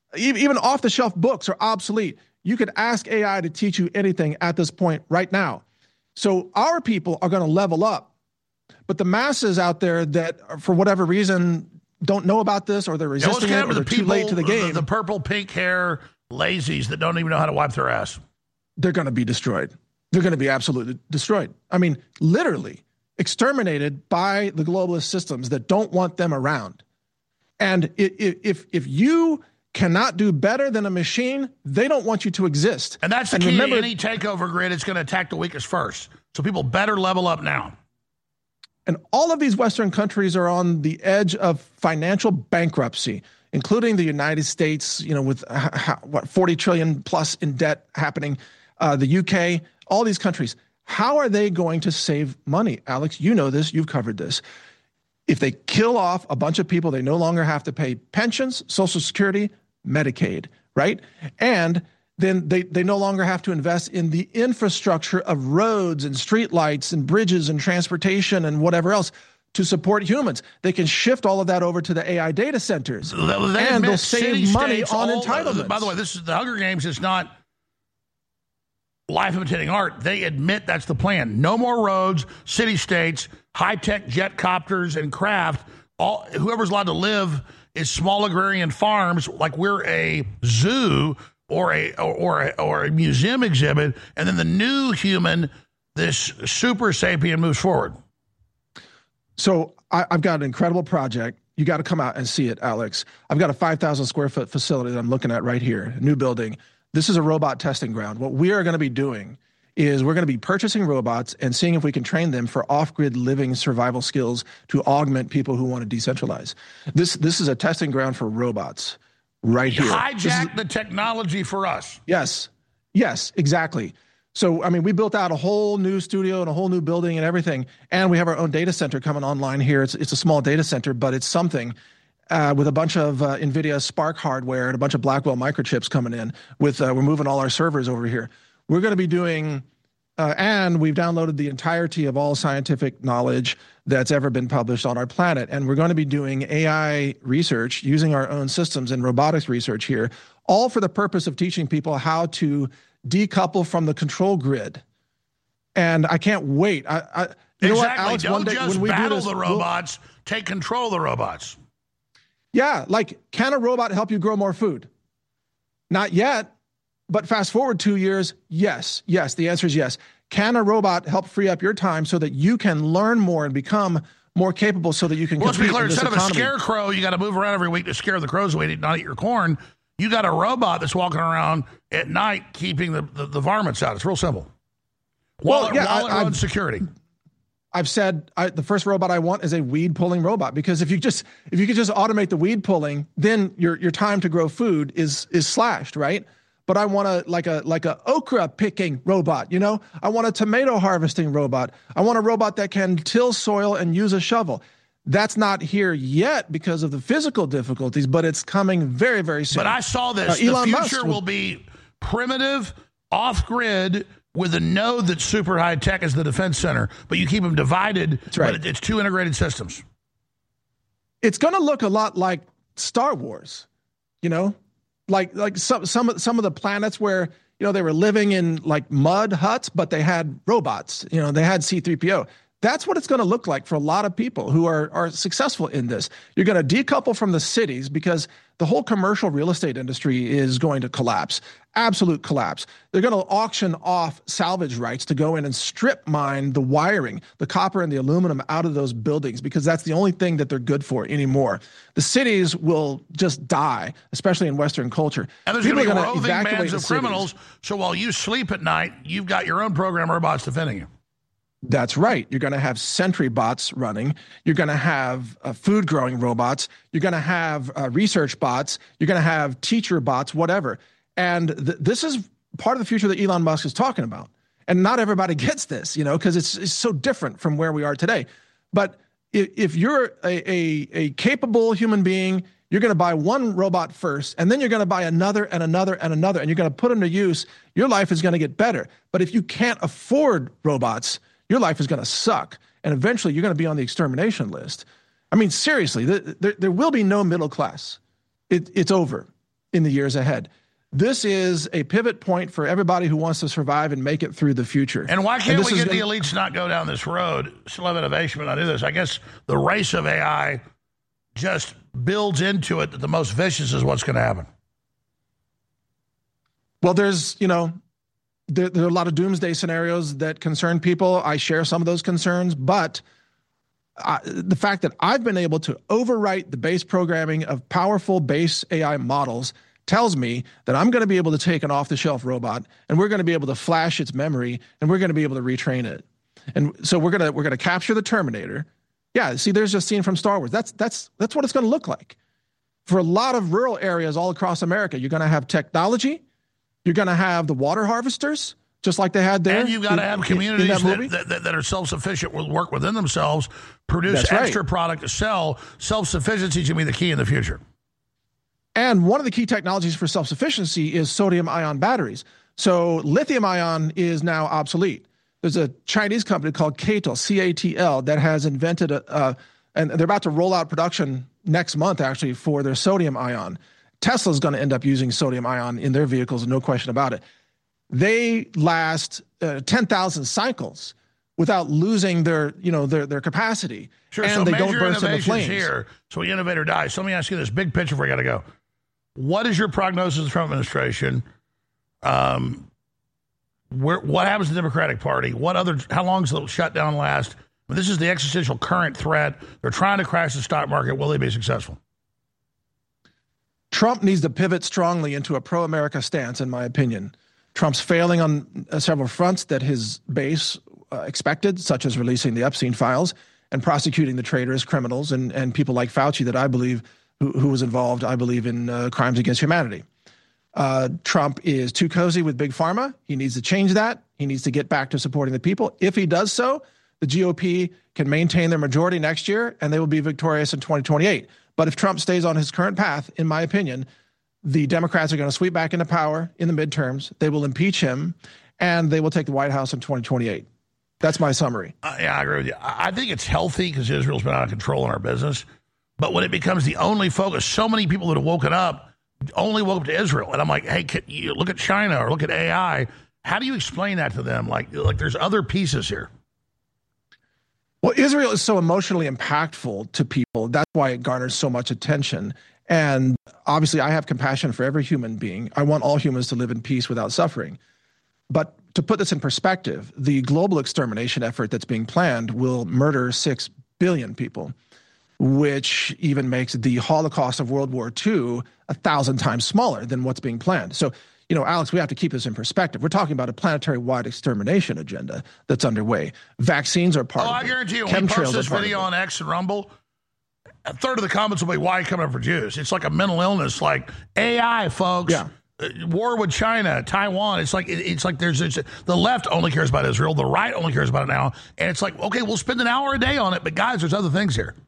even off-the-shelf books are obsolete. You could ask A I to teach you anything at this point right now. So our people are going to level up. But the masses out there that, for whatever reason, don't know about this, or they're resisting yeah, it, or the they're people, too late to the game. The, the purple, pink hair lazies that don't even know how to wipe their ass. They're going to be destroyed. They're going to be absolutely destroyed. I mean, literally exterminated by the globalist systems that don't want them around. And if if, if you cannot do better than a machine, they don't want you to exist. And that's the and key remember, to any takeover grid. It's going to attack the weakest first. So people better level up now. And all of these Western countries are on the edge of financial bankruptcy, including the United States, you know, with uh, what, forty trillion plus in debt happening, uh, the U K, all these countries. How are they going to save money? Alex, you know this, you've covered this. If they kill off a bunch of people, they no longer have to pay pensions, Social Security, Medicaid, right? And then they, they no longer have to invest in the infrastructure of roads and streetlights and bridges and transportation and whatever else to support humans. They can shift all of that over to the A I data centers, they and they'll save money on all, entitlements. By the way, this is the Hunger Games. It's not life imitating art. They admit that's the plan. No more roads, city-states, high-tech jet copters, and craft. All whoever's allowed to live is small agrarian farms, like we're a zoo or a or, or a or a museum exhibit, and then the new human, this super sapien, moves forward. So I, I've got an incredible project. You got to come out and see it, Alex. I've got a five thousand square foot facility that I'm looking at right here, new building. This is a robot testing ground. What we are going to be doing is we're going to be purchasing robots and seeing if we can train them for off-grid living survival skills to augment people who want to decentralize. This this is a testing ground for robots right here. Hijack the technology for us. Yes. Yes, exactly. So, I mean, we built out a whole new studio and a whole new building and everything, and we have our own data center coming online here. It's it's a small data center, but it's something. Uh, with a bunch of uh, NVIDIA Spark hardware and a bunch of Blackwell microchips coming in. With uh, we're moving all our servers over here. We're going to be doing, uh, and we've downloaded the entirety of all scientific knowledge that's ever been published on our planet. And we're going to be doing A I research using our own systems and robotics research here, all for the purpose of teaching people how to decouple from the control grid. And I can't wait. I, I, you exactly. know what, Alex? Don't one day, just when we battle do this, the robots. We'll, take control of the robots. Yeah, like, can a robot help you grow more food? Not yet, but fast forward two years, yes, yes, the answer is yes. Can a robot help free up your time so that you can learn more and become more capable so that you can well, compete let's be clear, in this instead economy? of a scarecrow, you got to move around every week to scare the crows away, not eat your corn. You got a robot that's walking around at night keeping the, the, the varmints out. It's real simple. While Well, it, yeah, while it I- runs security. I've said I, the first robot I want is a weed pulling robot, because if you just if you could just automate the weed pulling, then your your time to grow food is is slashed, right? But I want a like a like a okra picking robot, you know? I want a tomato harvesting robot. I want a robot that can till soil and use a shovel. That's not here yet because of the physical difficulties, but it's coming very, very soon. But I saw this. Uh, the Elon future Musk will was- be primitive, off-grid, with a node that's super high-tech as the defense center, but you keep them divided, That's right. but it, it's two integrated systems. It's going to look a lot like Star Wars, you know, like like some some of some of the planets where, you know, they were living in like mud huts, but they had robots. You know, they had C three P O. That's what it's going to look like for a lot of people who are are successful in this. You're going to decouple from the cities because the whole commercial real estate industry is going to collapse, absolute collapse. They're going to auction off salvage rights to go in and strip mine the wiring, the copper and the aluminum out of those buildings, because that's the only thing that they're good for anymore. The cities will just die, especially in Western culture. And there's People going to be are gonna roving evacuate bands the of cities. criminals, so while you sleep at night, you've got your own program robots defending you. That's right. You're going to have sentry bots running. You're going to have uh, food growing robots. You're going to have uh, research bots. You're going to have teacher bots, whatever. And th- this is part of the future that Elon Musk is talking about. And not everybody gets this, you know, because it's, it's so different from where we are today. But if, if you're a, a, a capable human being, you're going to buy one robot first, and then you're going to buy another and another and another, and you're going to put them to use. Your life is going to get better. But if you can't afford robots, your life is going to suck, and eventually you're going to be on the extermination list. I mean, seriously, there, there, there will be no middle class. It, it's over. in the years ahead. This is a pivot point for everybody who wants to survive and make it through the future. And why can't and we get gonna, the elites to not go down this road? Still have innovation, but not do this. I guess the race of A I just builds into it that the most vicious is what's going to happen. Well, there's, you know, there, there are a lot of doomsday scenarios that concern people. I share some of those concerns, but I, the fact that I've been able to overwrite the base programming of powerful base A I models tells me that I'm going to be able to take an off-the-shelf robot and we're going to be able to flash its memory and we're going to be able to retrain it. And so we're going to we're going to capture the Terminator. Yeah, see, there's a scene from Star Wars. That's that's that's what it's going to look like. For a lot of rural areas all across America, you're going to have technology. You're going to have the water harvesters, just like they had there. And you've got to have communities that, that, that, that are self-sufficient, will work within themselves, produce That's extra right. product to sell. Self-sufficiency is going to be the key in the future. And one of the key technologies for self-sufficiency is sodium-ion batteries. So lithium-ion is now obsolete. There's a Chinese company called C A T L, C A T L, that has invented a, uh, and they're about to roll out production next month, actually, for their sodium-ion. Tesla's going to end up using sodium-ion in their vehicles, no question about it. They last uh, ten thousand cycles without losing their, you know, their their capacity. Sure, and so they major don't burst into innovations flames. here, so we innovate or die. So let me ask you this big picture before we got to go. What is your prognosis of the Trump administration? Um, where, what happens to the Democratic Party? What other? How long does the shutdown last? I mean, this is the existential current threat. They're trying to crash the stock market. Will they be successful? Trump needs to pivot strongly into a pro-America stance, in my opinion. Trump's failing on uh, several fronts that his base uh, expected, such as releasing the Epstein files and prosecuting the traitors, criminals, and, and people like Fauci that I believe, who, who was involved, I believe, in uh, crimes against humanity. Uh, Trump is too cozy with Big Pharma. He needs to change that. He needs to get back to supporting the people. If he does so, the G O P can maintain their majority next year, and they will be victorious in twenty twenty-eight. But if Trump stays on his current path, in my opinion, the Democrats are going to sweep back into power in the midterms. They will impeach him, and they will take the White House in twenty twenty-eight. That's my summary. Uh, yeah, I agree with you. I think it's healthy because Israel's been out of control in our business. But when it becomes the only focus, so many people that have woken up only woke up to Israel. And I'm like, hey, can you look at China or look at A I. How do you explain that to them? Like, like there's other pieces here. Well, Israel is so emotionally impactful to people. That's why it garners so much attention. And obviously, I have compassion for every human being. I want all humans to live in peace without suffering. But to put this in perspective, the global extermination effort that's being planned will murder six billion people, which even makes the Holocaust of World War Two a thousand times smaller than what's being planned. So, you know, Alex, we have to keep this in perspective. We're talking about a planetary-wide extermination agenda that's underway. Vaccines are part oh, of it. Oh, I guarantee you, when we post this video on X and Rumble, a third of the comments will be, why are you coming up for Jews? It's like a mental illness, like A I, folks. Yeah. Uh, war with China, Taiwan. It's like it, it's like there's, there's the left only cares about Israel, the right only cares about it now, and it's like, okay, we'll spend an hour a day on it, but guys, there's other things here.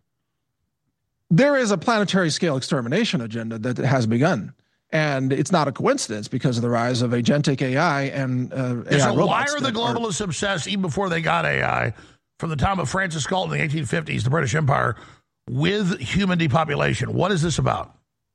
There is a planetary scale extermination agenda that has begun, and it's not a coincidence because of the rise of agentic A I and uh, A I so robots. Why are the globalists are, obsessed even before they got A I, from the time of Francis Galton in the eighteen fifties, the British Empire, with human depopulation? What is this about?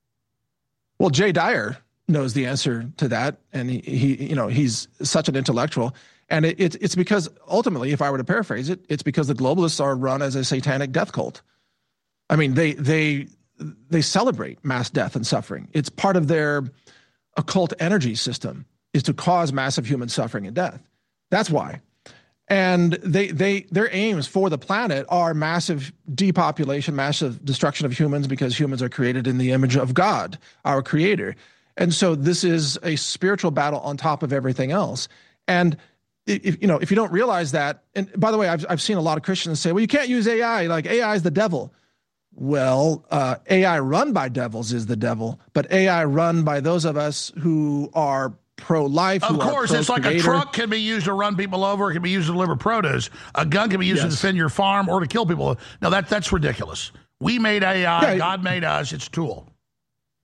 Well, Jay Dyer knows the answer to that, and he, he you know, he's such an intellectual. And it, it, it's because, ultimately, if I were to paraphrase it, it's because the globalists are run as a satanic death cult. I mean, they they they celebrate mass death and suffering. It's part of their occult energy system, is to cause massive human suffering and death. That's why. And they they their aims for the planet are massive depopulation, massive destruction of humans, because humans are created in the image of God, our creator. And so this is a spiritual battle on top of everything else. And if you know, if you don't realize that, and by the way, I've I've seen a lot of Christians say, well, you can't use A I, like A I is the devil. Well, uh, A I run by devils is the devil, but A I run by those of us who are pro-life. Of course, it's like a truck can be used to run people over, it can be used to deliver produce. A gun can be used yes. to defend your farm or to kill people. No, that that's ridiculous. We made A I, yeah, God made us, it's a tool.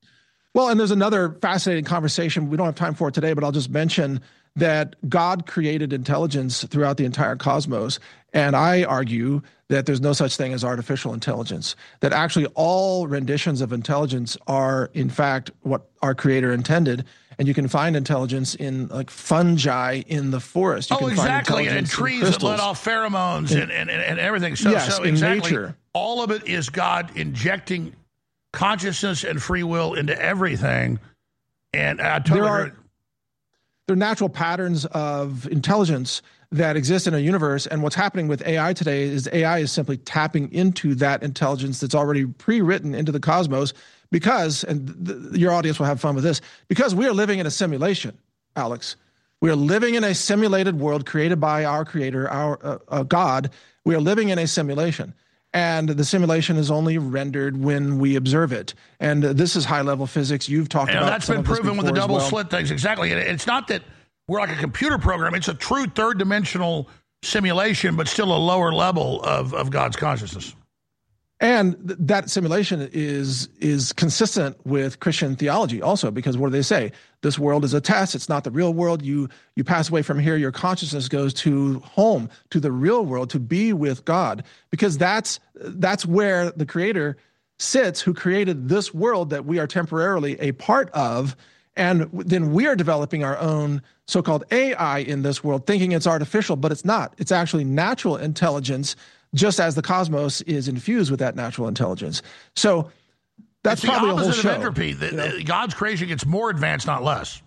Well, and there's another fascinating conversation. We don't have time for it today, but I'll just mention that God created intelligence throughout the entire cosmos. And I argue that there's no such thing as artificial intelligence, that actually all renditions of intelligence are, in fact, what our creator intended. And you can find intelligence in like fungi in the forest. You oh, can exactly. Find and trees that let off pheromones in, and, and, and everything. So, yes, so in exactly, nature. All of it is God injecting consciousness and free will into everything. And I totally there are, agree. There are natural patterns of intelligence that exist in a universe. And what's happening with A I today is A I is simply tapping into that intelligence that's already pre-written into the cosmos because, and th- your audience will have fun with this, because we are living in a simulation, Alex. We are living in a simulated world created by our creator, our uh, uh, God. We are living in a simulation. And the simulation is only rendered when we observe it. And uh, this is high-level physics. You've talked and about that's some been of this proven with the before as double well. slit things. Exactly. And it's not that we're like a computer program. It's a true third-dimensional simulation, but still a lower level of, of God's consciousness. And th- that simulation is is consistent with Christian theology also, because what do they say? This world is a test. It's not the real world. You you pass away from here, your consciousness goes to home, to the real world, to be with God, because that's that's where the Creator sits, who created this world that we are temporarily a part of. And then we are developing our own so-called A I in this world, thinking it's artificial, but it's not. It's actually natural intelligence, just as the cosmos is infused with that natural intelligence. So that's it's probably the a whole opposite show. of entropy. The, you know? the, God's creation gets more advanced, not less.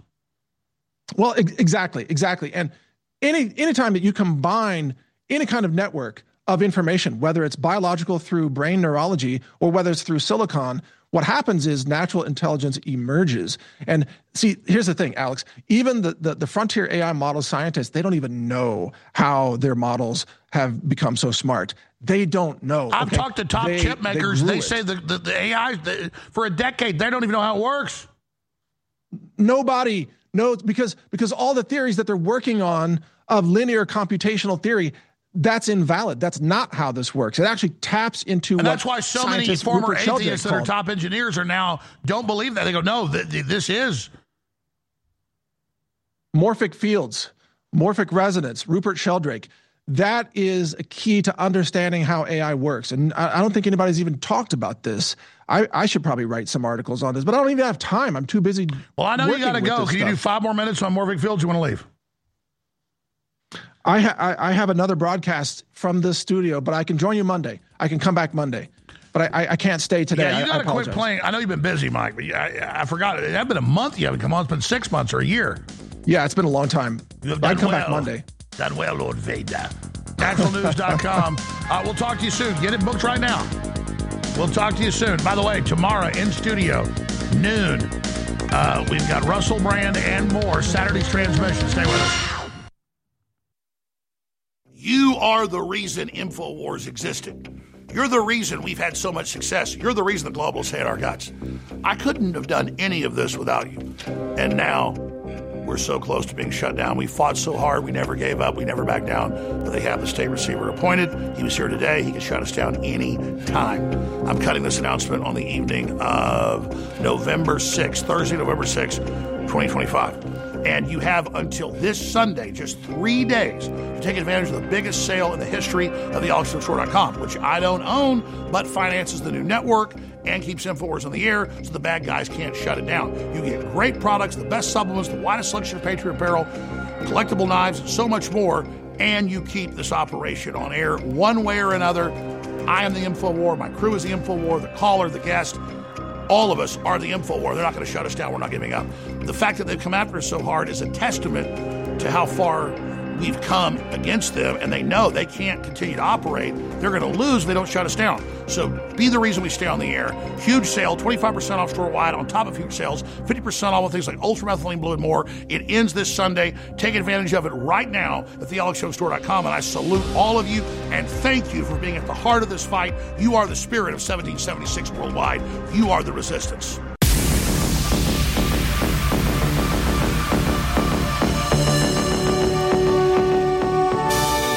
Well, ex- exactly, exactly. And any anytime that you combine any kind of network of information, whether it's biological through brain neurology or whether it's through silicon, what happens is natural intelligence emerges. And see, here's the thing, Alex, even the, the, the frontier A I model scientists, they don't even know how their models have become so smart. They don't know. I've okay? talked to top they, chip makers. They, they it. say the, the, the A I, the, for a decade, they don't even know how it works. Nobody knows, because because all the theories that they're working on of linear computational theory, that's invalid. That's not how this works. It actually taps into and what that's why so many scientist former Rupert Sheldrake atheists that are called. top engineers are now don't believe that. They go, no, th- th- this is. Morphic fields, morphic resonance, Rupert Sheldrake. That is a key to understanding how A I works. And I, I don't think anybody's even talked about this. I, I should probably write some articles on this, but I don't even have time. I'm too busy. Well, I know you got to working with go. this Can you do stuff. five more minutes on morphic fields? You want to leave? I, ha- I I have another broadcast from this studio, but I can join you Monday. I can come back Monday, but I, I, I can't stay today. Yeah, you I- got I to quit apologize. playing. I know you've been busy, Mike, but you- I, I forgot. It had been a month you haven't come on. It's been six months or a year. Yeah, it's been a long time. You have I done can come well. back Monday. Done well, Lord Vader. Natural news dot com. Uh, we'll talk to you soon. Get it booked right now. We'll talk to you soon. By the way, tomorrow in studio, noon, uh, we've got Russell Brand and more. Saturday's transmission. Stay with us. You are the reason InfoWars existed. You're the reason we've had so much success. You're the reason the globalists hate our guts. I couldn't have done any of this without you. And now we're so close to being shut down. We fought so hard. We never gave up. We never backed down. But they have the state receiver appointed. He was here today. He can shut us down any time. I'm cutting this announcement on the evening of November sixth, Thursday, November sixth, twenty twenty-five. And you have until this Sunday, just three days, to take advantage of the biggest sale in the history of the Alex Jones Store dot com, which I don't own, but finances the new network and keeps InfoWars on the air so the bad guys can't shut it down. You get great products, the best supplements, the widest selection of Patriot apparel, collectible knives, and so much more, and you keep this operation on air one way or another. I am the InfoWar. My crew is the InfoWar, the caller, the guest. All of us are the InfoWar. They're not going to shut us down. We're not giving up. The fact that they've come after us so hard is a testament to how far we've come against them, and they know they can't continue to operate. They're going to lose if they don't shut us down. So be the reason we stay on the air. Huge sale, twenty-five percent off store-wide on top of huge sales, fifty percent off with things like ultramethylene blue and more. It ends this Sunday. Take advantage of it right now at the Alex Jones Store dot com, and I salute all of you and thank you for being at the heart of this fight. You are the spirit of seventeen seventy-six worldwide. You are the resistance.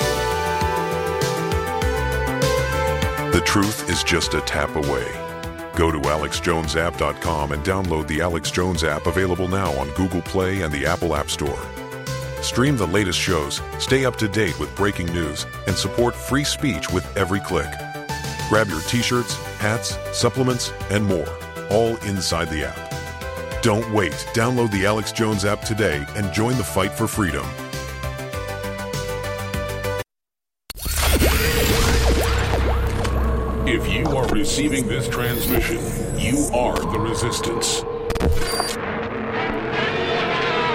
The truth is just a tap away. Go to alex jones app dot com and download the Alex Jones app, available now on Google Play and the Apple App Store. Stream the latest shows, stay up to date with breaking news, and support free speech with every click. Grab your t-shirts, hats, supplements, and more, all inside the app. Don't wait. Download the Alex Jones app today and join the fight for freedom. If you are receiving this transmission, you are the resistance.